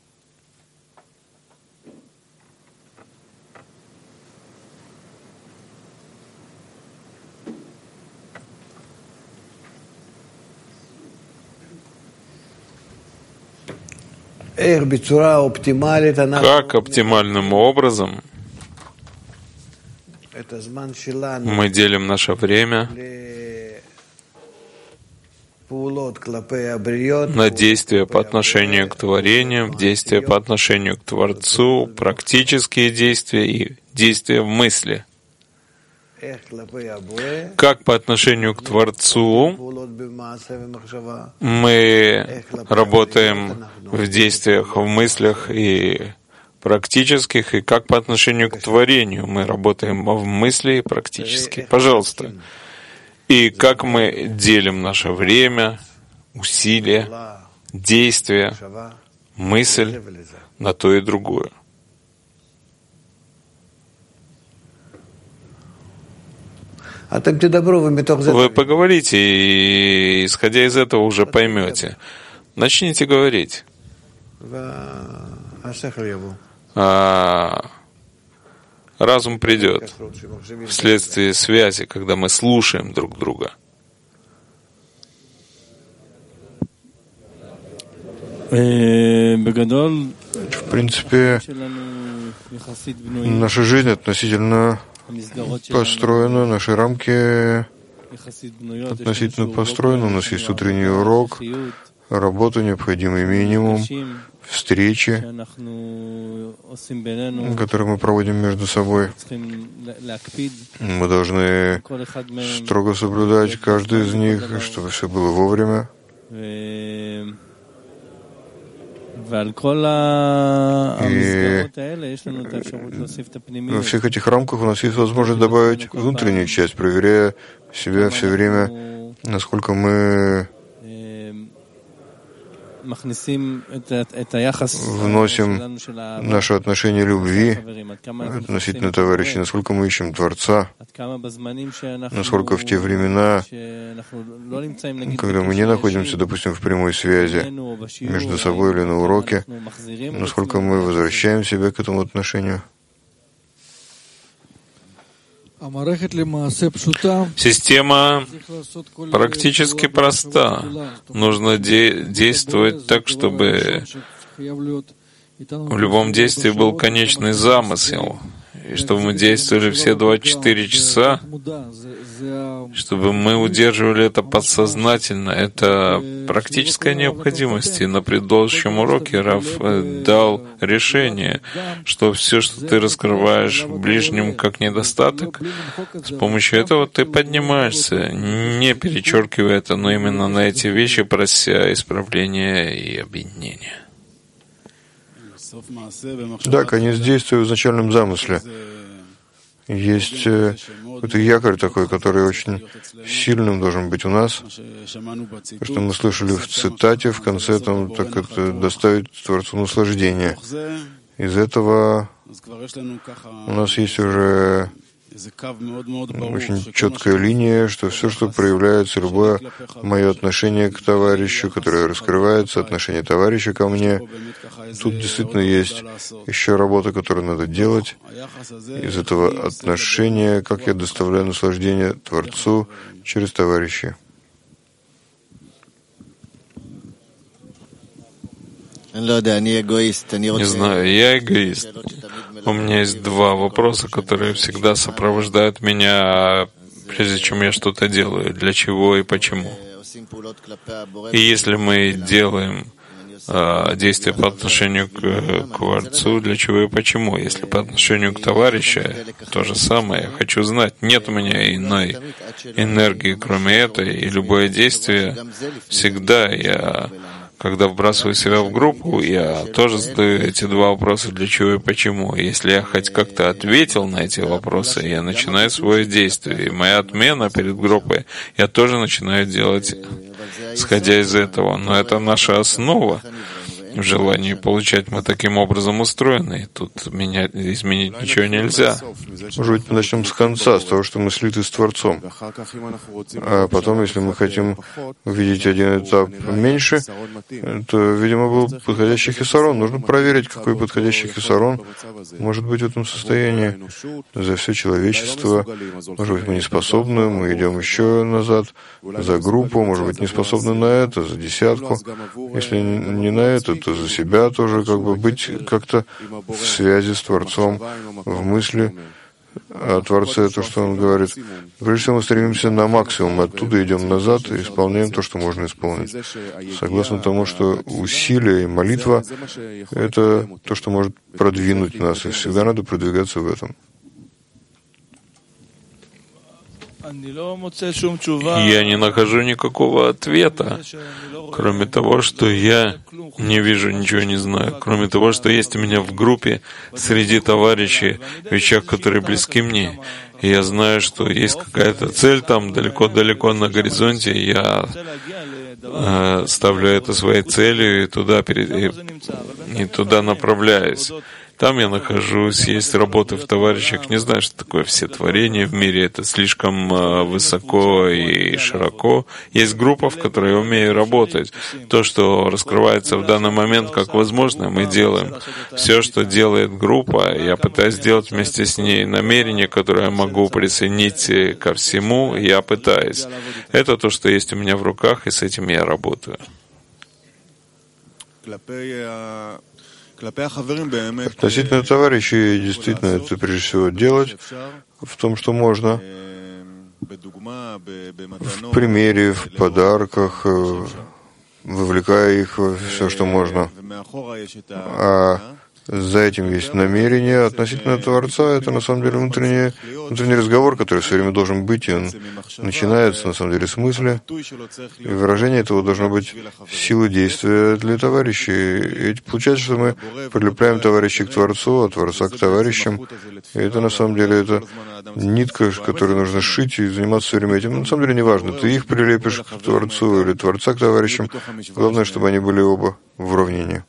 Как оптимальным образом мы делим наше время на действия по отношению к творениям, действия по отношению к Творцу, практические действия и действия в мысли. Как по отношению к Творцу мы работаем в действиях, в мыслях и практических, и как по отношению к творению мы работаем в мысли и практически. Пожалуйста. И как мы делим наше время, усилия, действия, мысль на то и другое. Вы поговорите, и, исходя из этого, уже поймете. Начните говорить. Разум придет вследствие связи, когда мы слушаем друг друга. В принципе, наша жизнь относительно построена, наши рамки относительно построены. У нас есть утренний урок, работа, необходимый минимум, встречи, которые мы проводим между собой. Мы должны строго соблюдать каждый из них, чтобы все было вовремя. И во всех этих рамках у нас есть возможность добавить внутреннюю часть, проверяя себя все время, насколько мы вносим наше отношение любви относительно товарищей, насколько мы ищем Творца, насколько в те времена, когда мы не находимся, допустим, в прямой связи между собой или на уроке, насколько мы возвращаем себя к этому отношению. Система практически проста. Нужно действовать так, чтобы в любом действии был конечный замысел, и чтобы мы действовали все 24 часа, чтобы мы удерживали это подсознательно. Это практическая необходимость. И на предыдущем уроке Рав дал решение, что все, что ты раскрываешь ближним как недостаток, с помощью этого ты поднимаешься, не перечеркивая это, но именно на эти вещи прося исправления и объединения. Да, конец действия в изначальном замысле. Есть какой-то якорь такой, который очень сильным должен быть у нас. То, что мы слышали в цитате в конце, там, так это доставить Творцу наслаждение. Из этого у нас есть уже очень четкая линия, что все, что проявляется, любое мое отношение к товарищу, которое раскрывается, отношение товарища ко мне, тут действительно есть еще работа, которую надо делать. Из этого отношения, как я доставляю наслаждение Творцу через товарищей. Не знаю, я эгоист. У меня есть два вопроса, которые всегда сопровождают меня, прежде чем я что-то делаю. Для чего и почему. И если мы делаем действия по отношению к Творцу, для чего и почему. Если по отношению к товарищу, то же самое. Я хочу знать, нет у меня иной энергии, кроме этой, и любое действие всегда когда вбрасываю себя в группу, я тоже задаю эти два вопроса, для чего и почему. Если я хоть как-то ответил на эти вопросы, я начинаю свое действие. И моя отмена перед группой, я тоже начинаю делать, исходя из этого. Но это наша основа. В желании получать мы таким образом устроены. Тут изменить ничего нельзя. Может быть, мы начнем с конца, с того, что мы слиты с Творцом. А потом, если мы хотим увидеть один этап меньше, то, видимо, был подходящий хисарон. Нужно проверить, какой подходящий хисарон может быть в этом состоянии за все человечество. Может быть, мы не способны, мы идем еще назад за группу, может быть, не способны на это, за десятку. Если не на это, то за себя тоже быть как-то в связи с Творцом, в мысли о Творце, то, что Он говорит. Прежде всего, мы стремимся на максимум, оттуда идем назад и исполняем то, что можно исполнить. Согласно тому, что усилие и молитва — это то, что может продвинуть нас, и всегда надо продвигаться в этом. Я не нахожу никакого ответа, кроме того, что я не вижу, ничего не знаю, кроме того, что есть у меня в группе среди товарищей в вещах, которые близки мне. И я знаю, что есть какая-то цель там далеко-далеко на горизонте, и я ставлю это своей целью и туда направляюсь. Там я нахожусь, есть работы в товарищах. Не знаю, что такое все творения в мире. Это слишком высоко и широко. Есть группа, в которой я умею работать. То, что раскрывается в данный момент как возможно, мы делаем. Все, что делает группа, я пытаюсь сделать вместе с ней. Намерение, которое я могу присоединить ко всему, я пытаюсь. Это то, что есть у меня в руках, и с этим я работаю. Относительно товарищей, действительно, это прежде всего делать в том, что можно, в примере, в подарках, вовлекая их во все, что можно. А за этим есть намерение. Относительно Творца, это на самом деле внутренний разговор, который все время должен быть, и он начинается на самом деле с мысли. И выражение этого должно быть силой действия для товарищей. И получается, что мы прилепляем товарищей к Творцу, а Творца к товарищам. И это на самом деле это нитка, которую нужно сшить и заниматься все время этим. На самом деле не важно, ты их прилепишь к Творцу или Творца к товарищам. Главное, чтобы они были оба в уравнении.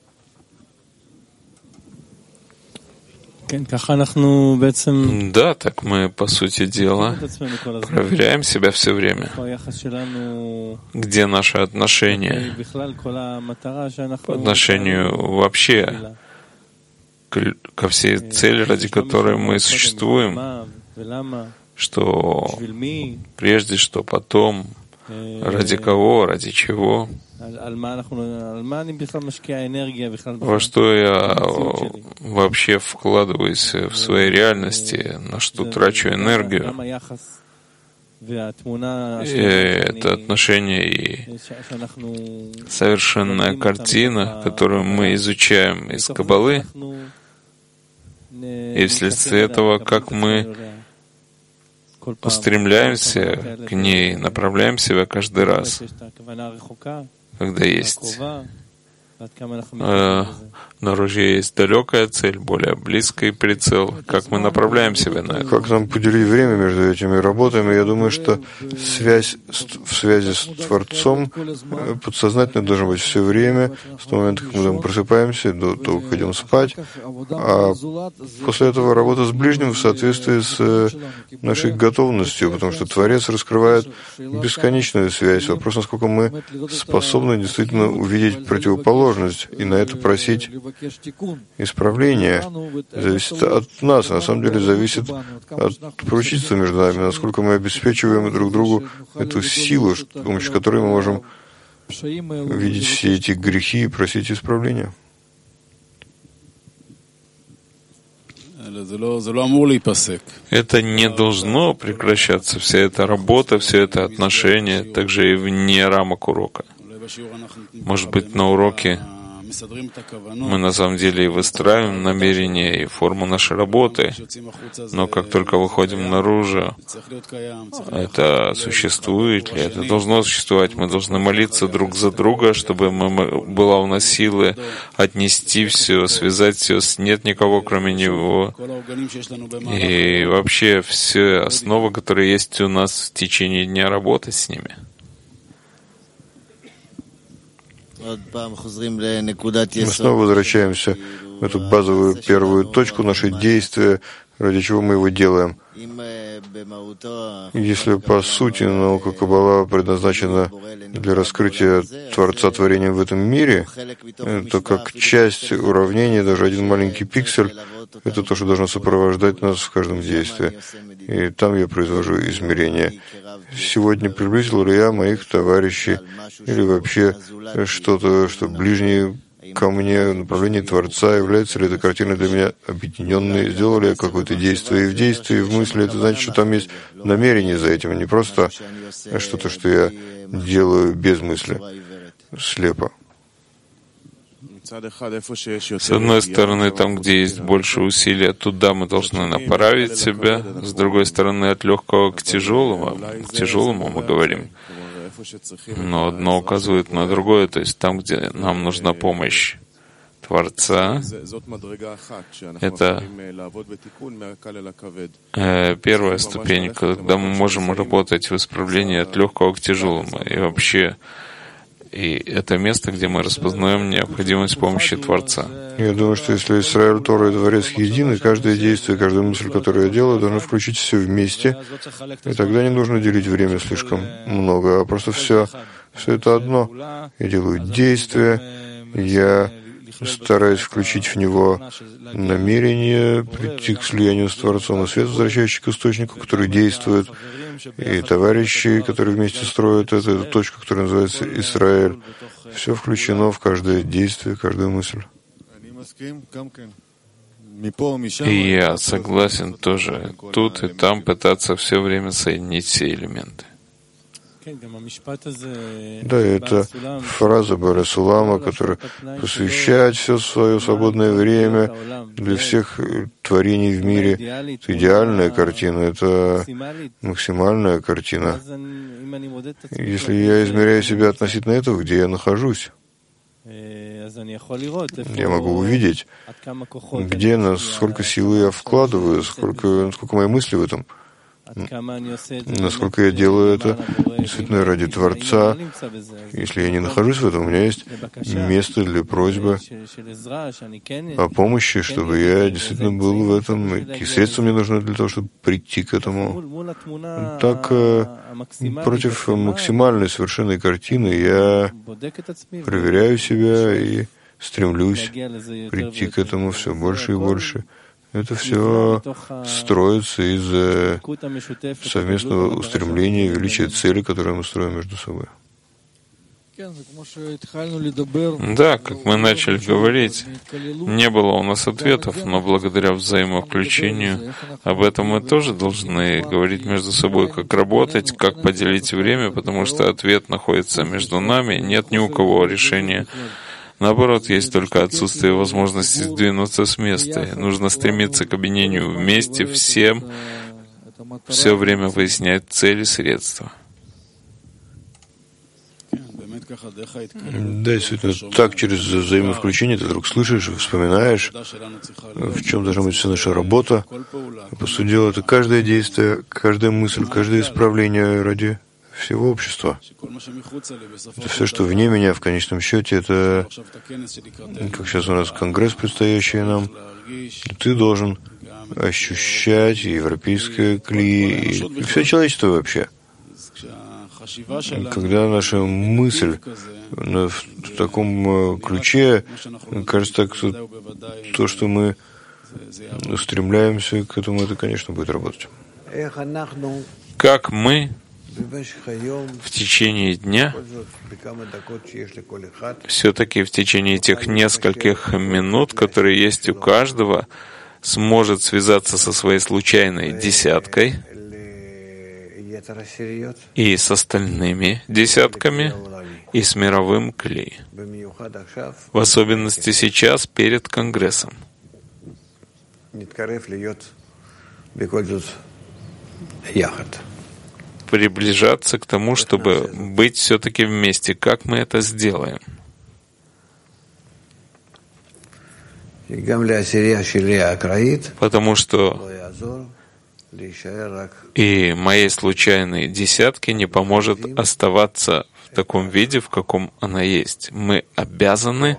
Да, так мы, по сути дела, проверяем себя все время. Где наше отношение по отношению вообще ко всей цели, ради которой мы существуем, что прежде, что потом, ради кого, ради чего, во что я вообще вкладываюсь в своей реальности, на что трачу энергию. И это отношение и совершенная картина, которую мы изучаем из Каббалы, и вследствие этого, как мы устремляемся к ней, направляем себя каждый раз, когда есть на ружье есть далекая цель, более близкий прицел. Как мы направляем себя на это? Как нам поделить время между этими работами? Я думаю, что в связи с Творцом подсознательно должно быть все время, с того момента, как мы просыпаемся, до того, как идем спать, а после этого работа с ближним в соответствии с нашей готовностью, потому что Творец раскрывает бесконечную связь. Вопрос, насколько мы способны действительно увидеть противоположность и на это просить исправления, зависит от нас, на самом деле зависит от поручительства между нами, насколько мы обеспечиваем друг другу эту силу, с помощью которой мы можем видеть все эти грехи и просить исправления. Это не должно прекращаться, вся эта работа, все это отношение, также и вне рамок урока. Может быть, на уроке мы на самом деле и выстраиваем намерение и форму нашей работы, но как только выходим наружу, это существует ли, это должно существовать. Мы должны молиться друг за друга, чтобы была у нас силы отнести все, связать все, нет никого кроме Него. И вообще все основы, которые есть у нас в течение дня, работать с ними. Мы снова возвращаемся в эту базовую первую точку нашей действия, ради чего мы его делаем. Если по сути наука Каббала предназначена для раскрытия Творца творения в этом мире, то как часть уравнения, даже один маленький пиксель, это то, что должно сопровождать нас в каждом действии. И там я произвожу измерения. Сегодня приблизил ли я моих товарищей или вообще что-то, что ближние ко мне в направлении Творца, является ли эта картина для меня объединенной, сделал ли я какое-то действие, и в действии, и в мысли, это значит, что там есть намерение за этим, не просто что-то, что я делаю без мысли, слепо. С одной стороны, там, где есть больше усилия, туда мы должны направить себя. С другой стороны, от легкого к тяжелому мы говорим. Но одно указывает на другое, то есть там, где нам нужна помощь Творца, это первая ступень, когда мы можем работать в исправлении от легкого к тяжелому. И вообще, и это место, где мы распознаем необходимость помощи Творца. Я думаю, что если Исраэль, Тора и Творец едины, каждое действие, каждая мысль, которую я делаю, должна включить все вместе, и тогда не нужно делить время слишком много, а просто все это одно. Я делаю действия, я стараюсь включить в него намерение, прийти к слиянию с Творцом, и свет, возвращающий к источнику, который действует, и товарищи, которые вместе строят эту точку, которая называется Исраэль. Все включено в каждое действие, каждую мысль. И я согласен тоже тут и там пытаться все время соединить все элементы. Да, это фраза Бааль Сулама, которая посвящает все свое свободное время для всех творений в мире. Это идеальная картина, это максимальная картина. Если я измеряю себя относительно этого, где я нахожусь, я могу увидеть, где, насколько силы я вкладываю, насколько мои мысли в этом, насколько я делаю это действительно ради Творца. Если я не нахожусь в этом, у меня есть место для просьбы о помощи, чтобы я действительно был в этом. Какие средства мне нужны для того, чтобы прийти к этому? Так, против максимальной совершенной картины я проверяю себя и стремлюсь прийти к этому все больше и больше. Это все строится из совместного устремления, величия цели, которые мы строим между собой. Да, как мы начали говорить, не было у нас ответов, но благодаря взаимовключению об этом мы тоже должны говорить между собой, как работать, как поделить время, потому что ответ находится между нами, нет ни у кого решения. Наоборот, есть только отсутствие возможности сдвинуться с места. Нужно стремиться к объединению вместе, всем, все время выяснять цели, средства. Да, действительно, так через взаимовключение ты вдруг слышишь, вспоминаешь, в чем должна быть вся наша работа. По сути дела, это каждое действие, каждая мысль, каждое исправление ради всего общества. Это все, что вне меня, в конечном счете, это, как сейчас у нас конгресс, предстоящий нам, ты должен ощущать и европейское кли, и все человечество вообще. Когда наша мысль в таком ключе, кажется, так, то, что мы устремляемся к этому, это, конечно, будет работать. Как мы в течение дня, все-таки в течение тех нескольких минут, которые есть у каждого, сможет связаться со своей случайной десяткой и с остальными десятками, и с мировым кли. В особенности сейчас, перед Конгрессом. Приближаться к тому, чтобы быть все-таки вместе. Как мы это сделаем? Потому что и моей случайной десятке не поможет оставаться в таком виде, в каком она есть. Мы обязаны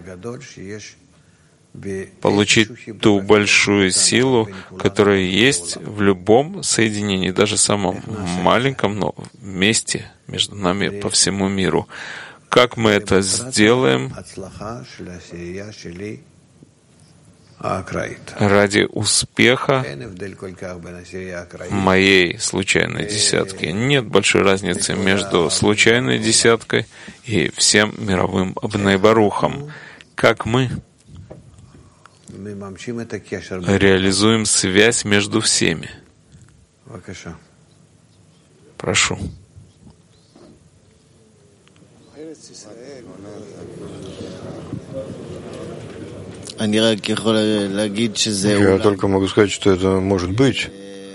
получить ту большую силу, которая есть в любом соединении, даже самом маленьком, но вместе между нами по всему миру. Как мы это сделаем ради успеха моей случайной десятки? Нет большой разницы между случайной десяткой и всем мировым Бней Барухом. Как мы реализуем связь между всеми? Прошу. Я только могу сказать, что это может быть.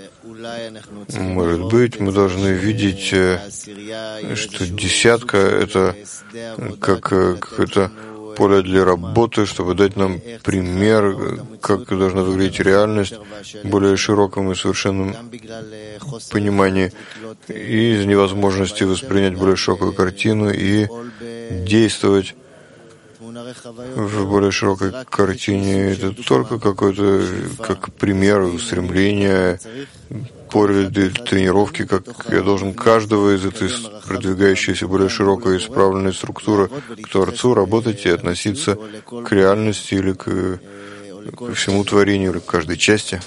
Может быть, мы должны видеть, что десятка — это как это поле для работы, чтобы дать нам пример, как должна выглядеть реальность в более широком и совершенном понимании, и из невозможности воспринять более широкую картину и действовать в более широкой картине. Это только какой-то, как пример, устремление, поле для тренировки, как я должен каждого из этой продвигающейся более широкой исправленной структуры к Творцу работать и относиться к реальности или к всему творению, или к каждой части.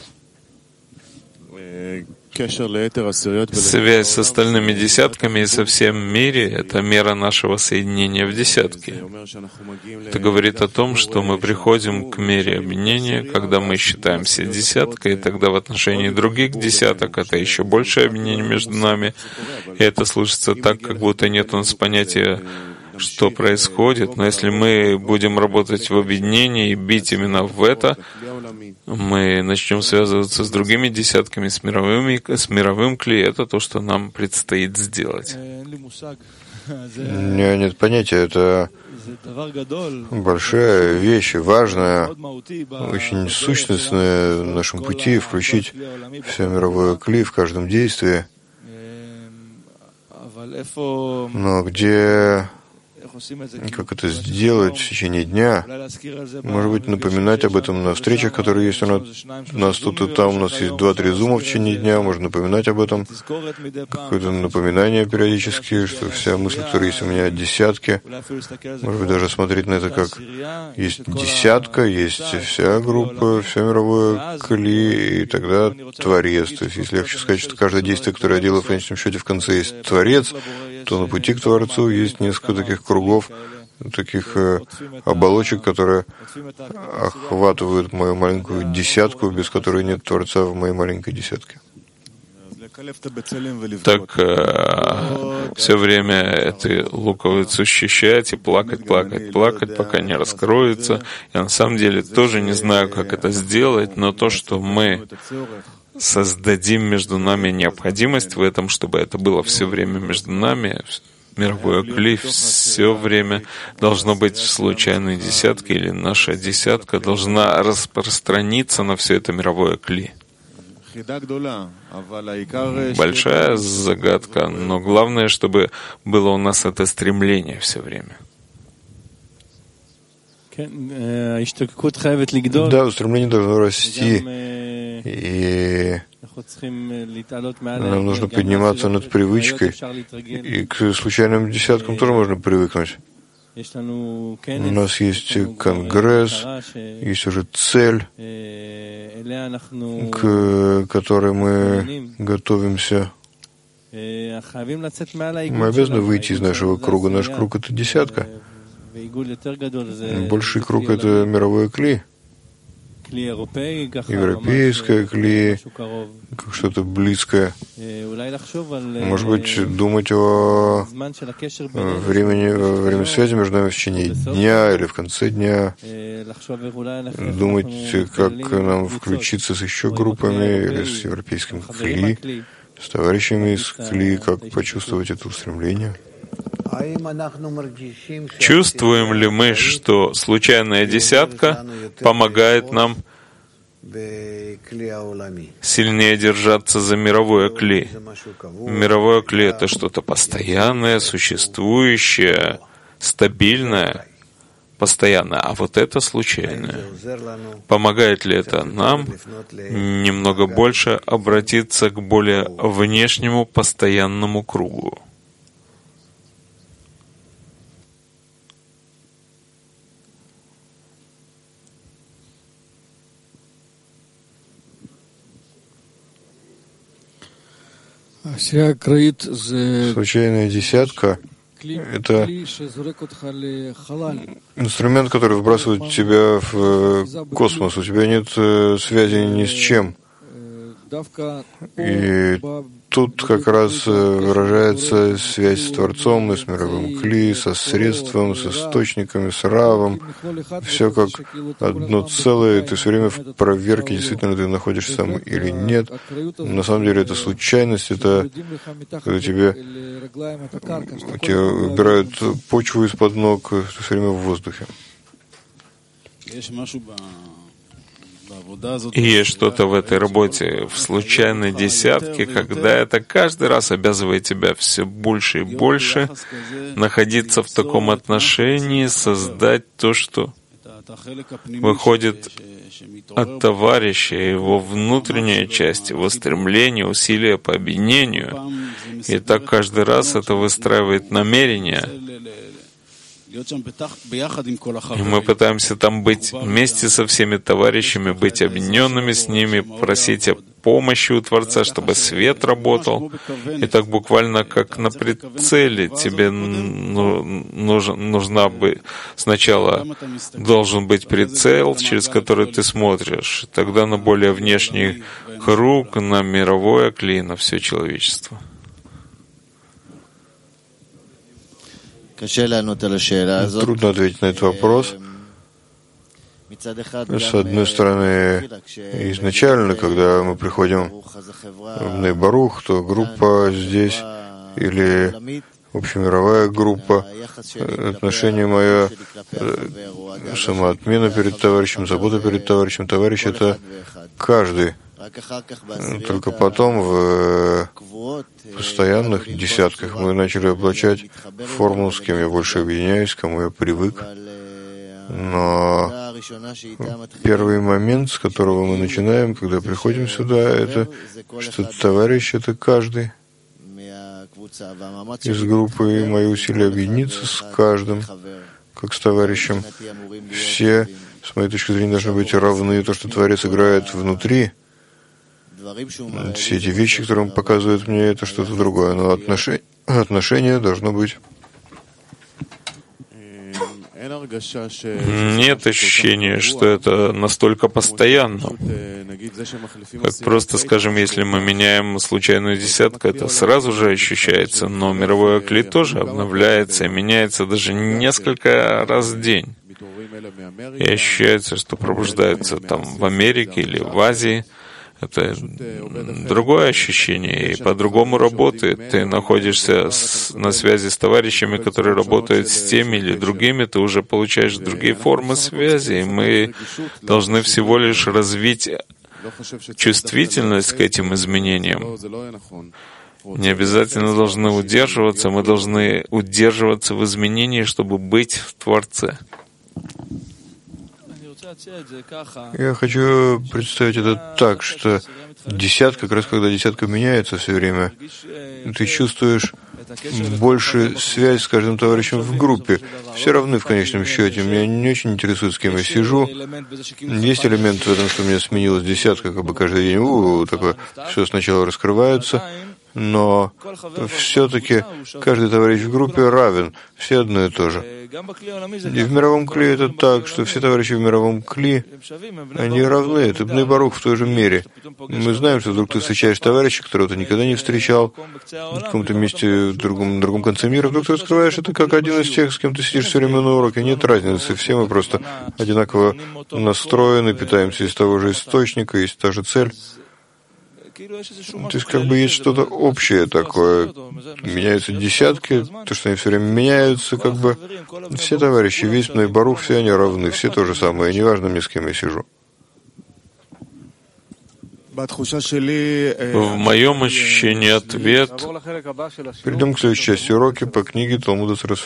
Связь с остальными десятками и со всем мире — это мера нашего соединения в десятке. Это говорит о том, что мы приходим к мере объединения, когда мы считаемся десяткой, и тогда в отношении других десяток это еще большее объединение между нами. И это слышится так, как будто нет у нас понятия, что происходит. Но если мы будем работать в объединении и бить именно в это, мы начнем связываться с другими десятками, с мировым кли. Это то, что нам предстоит сделать. У меня нет понятия. Это большая вещь, важная, очень сущностная в нашем пути, включить все мировое кли в каждом действии. Но где как это сделать в течение дня. Может быть, напоминать об этом на встречах, которые есть у нас тут и там. У нас есть 2-3 зума в течение дня. Можно напоминать об этом. Какое-то напоминание периодически, что вся мысль, которая есть у меня, десятки. Может быть, даже смотреть на это как есть десятка, есть вся группа, все мировое кли, и тогда Творец. То есть, если я хочу сказать, что каждое действие, которое я делаю в конечном счете в конце есть Творец, то на пути к Творцу есть несколько таких кругов, таких оболочек, которые охватывают мою маленькую десятку, без которой нет Творца в моей маленькой десятке. Так все время эту луковицу счищать и плакать, пока не раскроется. Я на самом деле тоже не знаю, как это сделать, но то, что мы создадим между нами необходимость в этом, чтобы это было все время между нами, мировое кли все время должно быть в случайной десятке, или наша десятка должна распространиться на все это мировое кли. Большая загадка, но главное, чтобы было у нас это стремление все время. Да, стремление должно расти, и нам нужно подниматься над привычкой, и к случайным десяткам тоже можно привыкнуть. У нас есть конгресс, есть уже цель, к которой мы готовимся. Мы обязаны выйти из нашего круга. Наш круг — это десятка. Больший круг — это мировое кли. Европейское кли, как что-то близкое. Может быть, думать о времени связи между нами в течение дня или в конце дня. Думать, как нам включиться с еще группами или с европейским кли, с товарищами из кли, как почувствовать это устремление. Чувствуем ли мы, что случайная десятка помогает нам сильнее держаться за мировое кли? Мировое кли — это что-то постоянное, существующее, стабильное, постоянное, а вот это случайное. Помогает ли это нам немного больше обратиться к более внешнему постоянному кругу? Случайная десятка — это инструмент, который выбрасывает тебя в космос. У тебя нет связи ни с чем. И тут как раз выражается связь с Творцом и с мировым кли, со средством, с источниками, с равом. Все как одно целое, и ты все время в проверке, действительно ты находишься там или нет. На самом деле это случайность, это когда тебе убирают почву из-под ног, ты все время в воздухе. И есть что-то в этой работе, в случайной десятке, когда это каждый раз обязывает тебя все больше и больше находиться в таком отношении, создать то, что выходит от товарища, его внутренняя часть, его стремление, усилия по объединению. И так каждый раз это выстраивает намерение. И мы пытаемся там быть вместе со всеми товарищами, быть объединенными с ними, просить о помощи у Творца, чтобы свет работал. И так буквально как на прицеле тебе нужна бы сначала должен быть прицел, через который ты смотришь, тогда на более внешний круг, на мировое кли, на все человечество. Трудно ответить на этот вопрос. С одной стороны, изначально, когда мы приходим в Ней-Барух, то группа здесь или общемировая группа, отношение мое, самоотмена перед товарищем, забота перед товарищем. Товарищ — это каждый Только потом в постоянных десятках мы начали облачать формулу, с кем я больше объединяюсь, к кому я привык. Но первый момент, с которого мы начинаем, когда приходим сюда, это что товарищ — это каждый из группы, и мои усилия объединиться с каждым, как с товарищем. Все, с моей точки зрения, должны быть равны. То, что Творец играет внутри, все эти вещи, которые он показывает мне, это что-то другое. Но отношение должно быть. Нет ощущения, что это настолько постоянно. Как просто, скажем, если мы меняем случайную десятку, это сразу же ощущается, но мировой акли тоже обновляется и меняется даже несколько раз в день. И ощущается, что пробуждается там в Америке или в Азии. Это другое ощущение, и по-другому работает. Ты находишься на связи с товарищами, которые работают с теми или другими, ты уже получаешь другие формы связи, и мы должны всего лишь развить чувствительность к этим изменениям. Не обязательно должны удерживаться, мы должны удерживаться в изменении, чтобы быть в Творце. Я хочу представить это так, что десятка, как раз когда десятка меняется все время, ты чувствуешь больше связь с каждым товарищем в группе. Все равны в конечном счете. Меня не очень интересует, с кем я сижу. Есть элемент в этом, что у меня сменилась десятка, как бы каждый день, такое, все сначала раскрывается. Но все-таки каждый товарищ в группе равен, все одно и то же. И в мировом кли это так, что все товарищи в мировом кли, они равны, это Бней Барух в той же мере. Мы знаем, что вдруг ты встречаешь товарища, которого ты никогда не встречал, в каком-то месте, в другом конце мира, вдруг ты раскрываешь это как один из тех, с кем ты сидишь все время на уроке. Нет разницы, все мы просто одинаково настроены, питаемся из того же источника, есть та же цель. То есть как бы есть что-то общее такое. Меняются десятки, то, что они все время меняются, как бы все товарищи, весь Бней Барух, все они равны, все то же самое, неважно мне, с кем я сижу. В моем ощущении ответ. Перейдем к следующей части урока по книге Талмуда Сарасвати.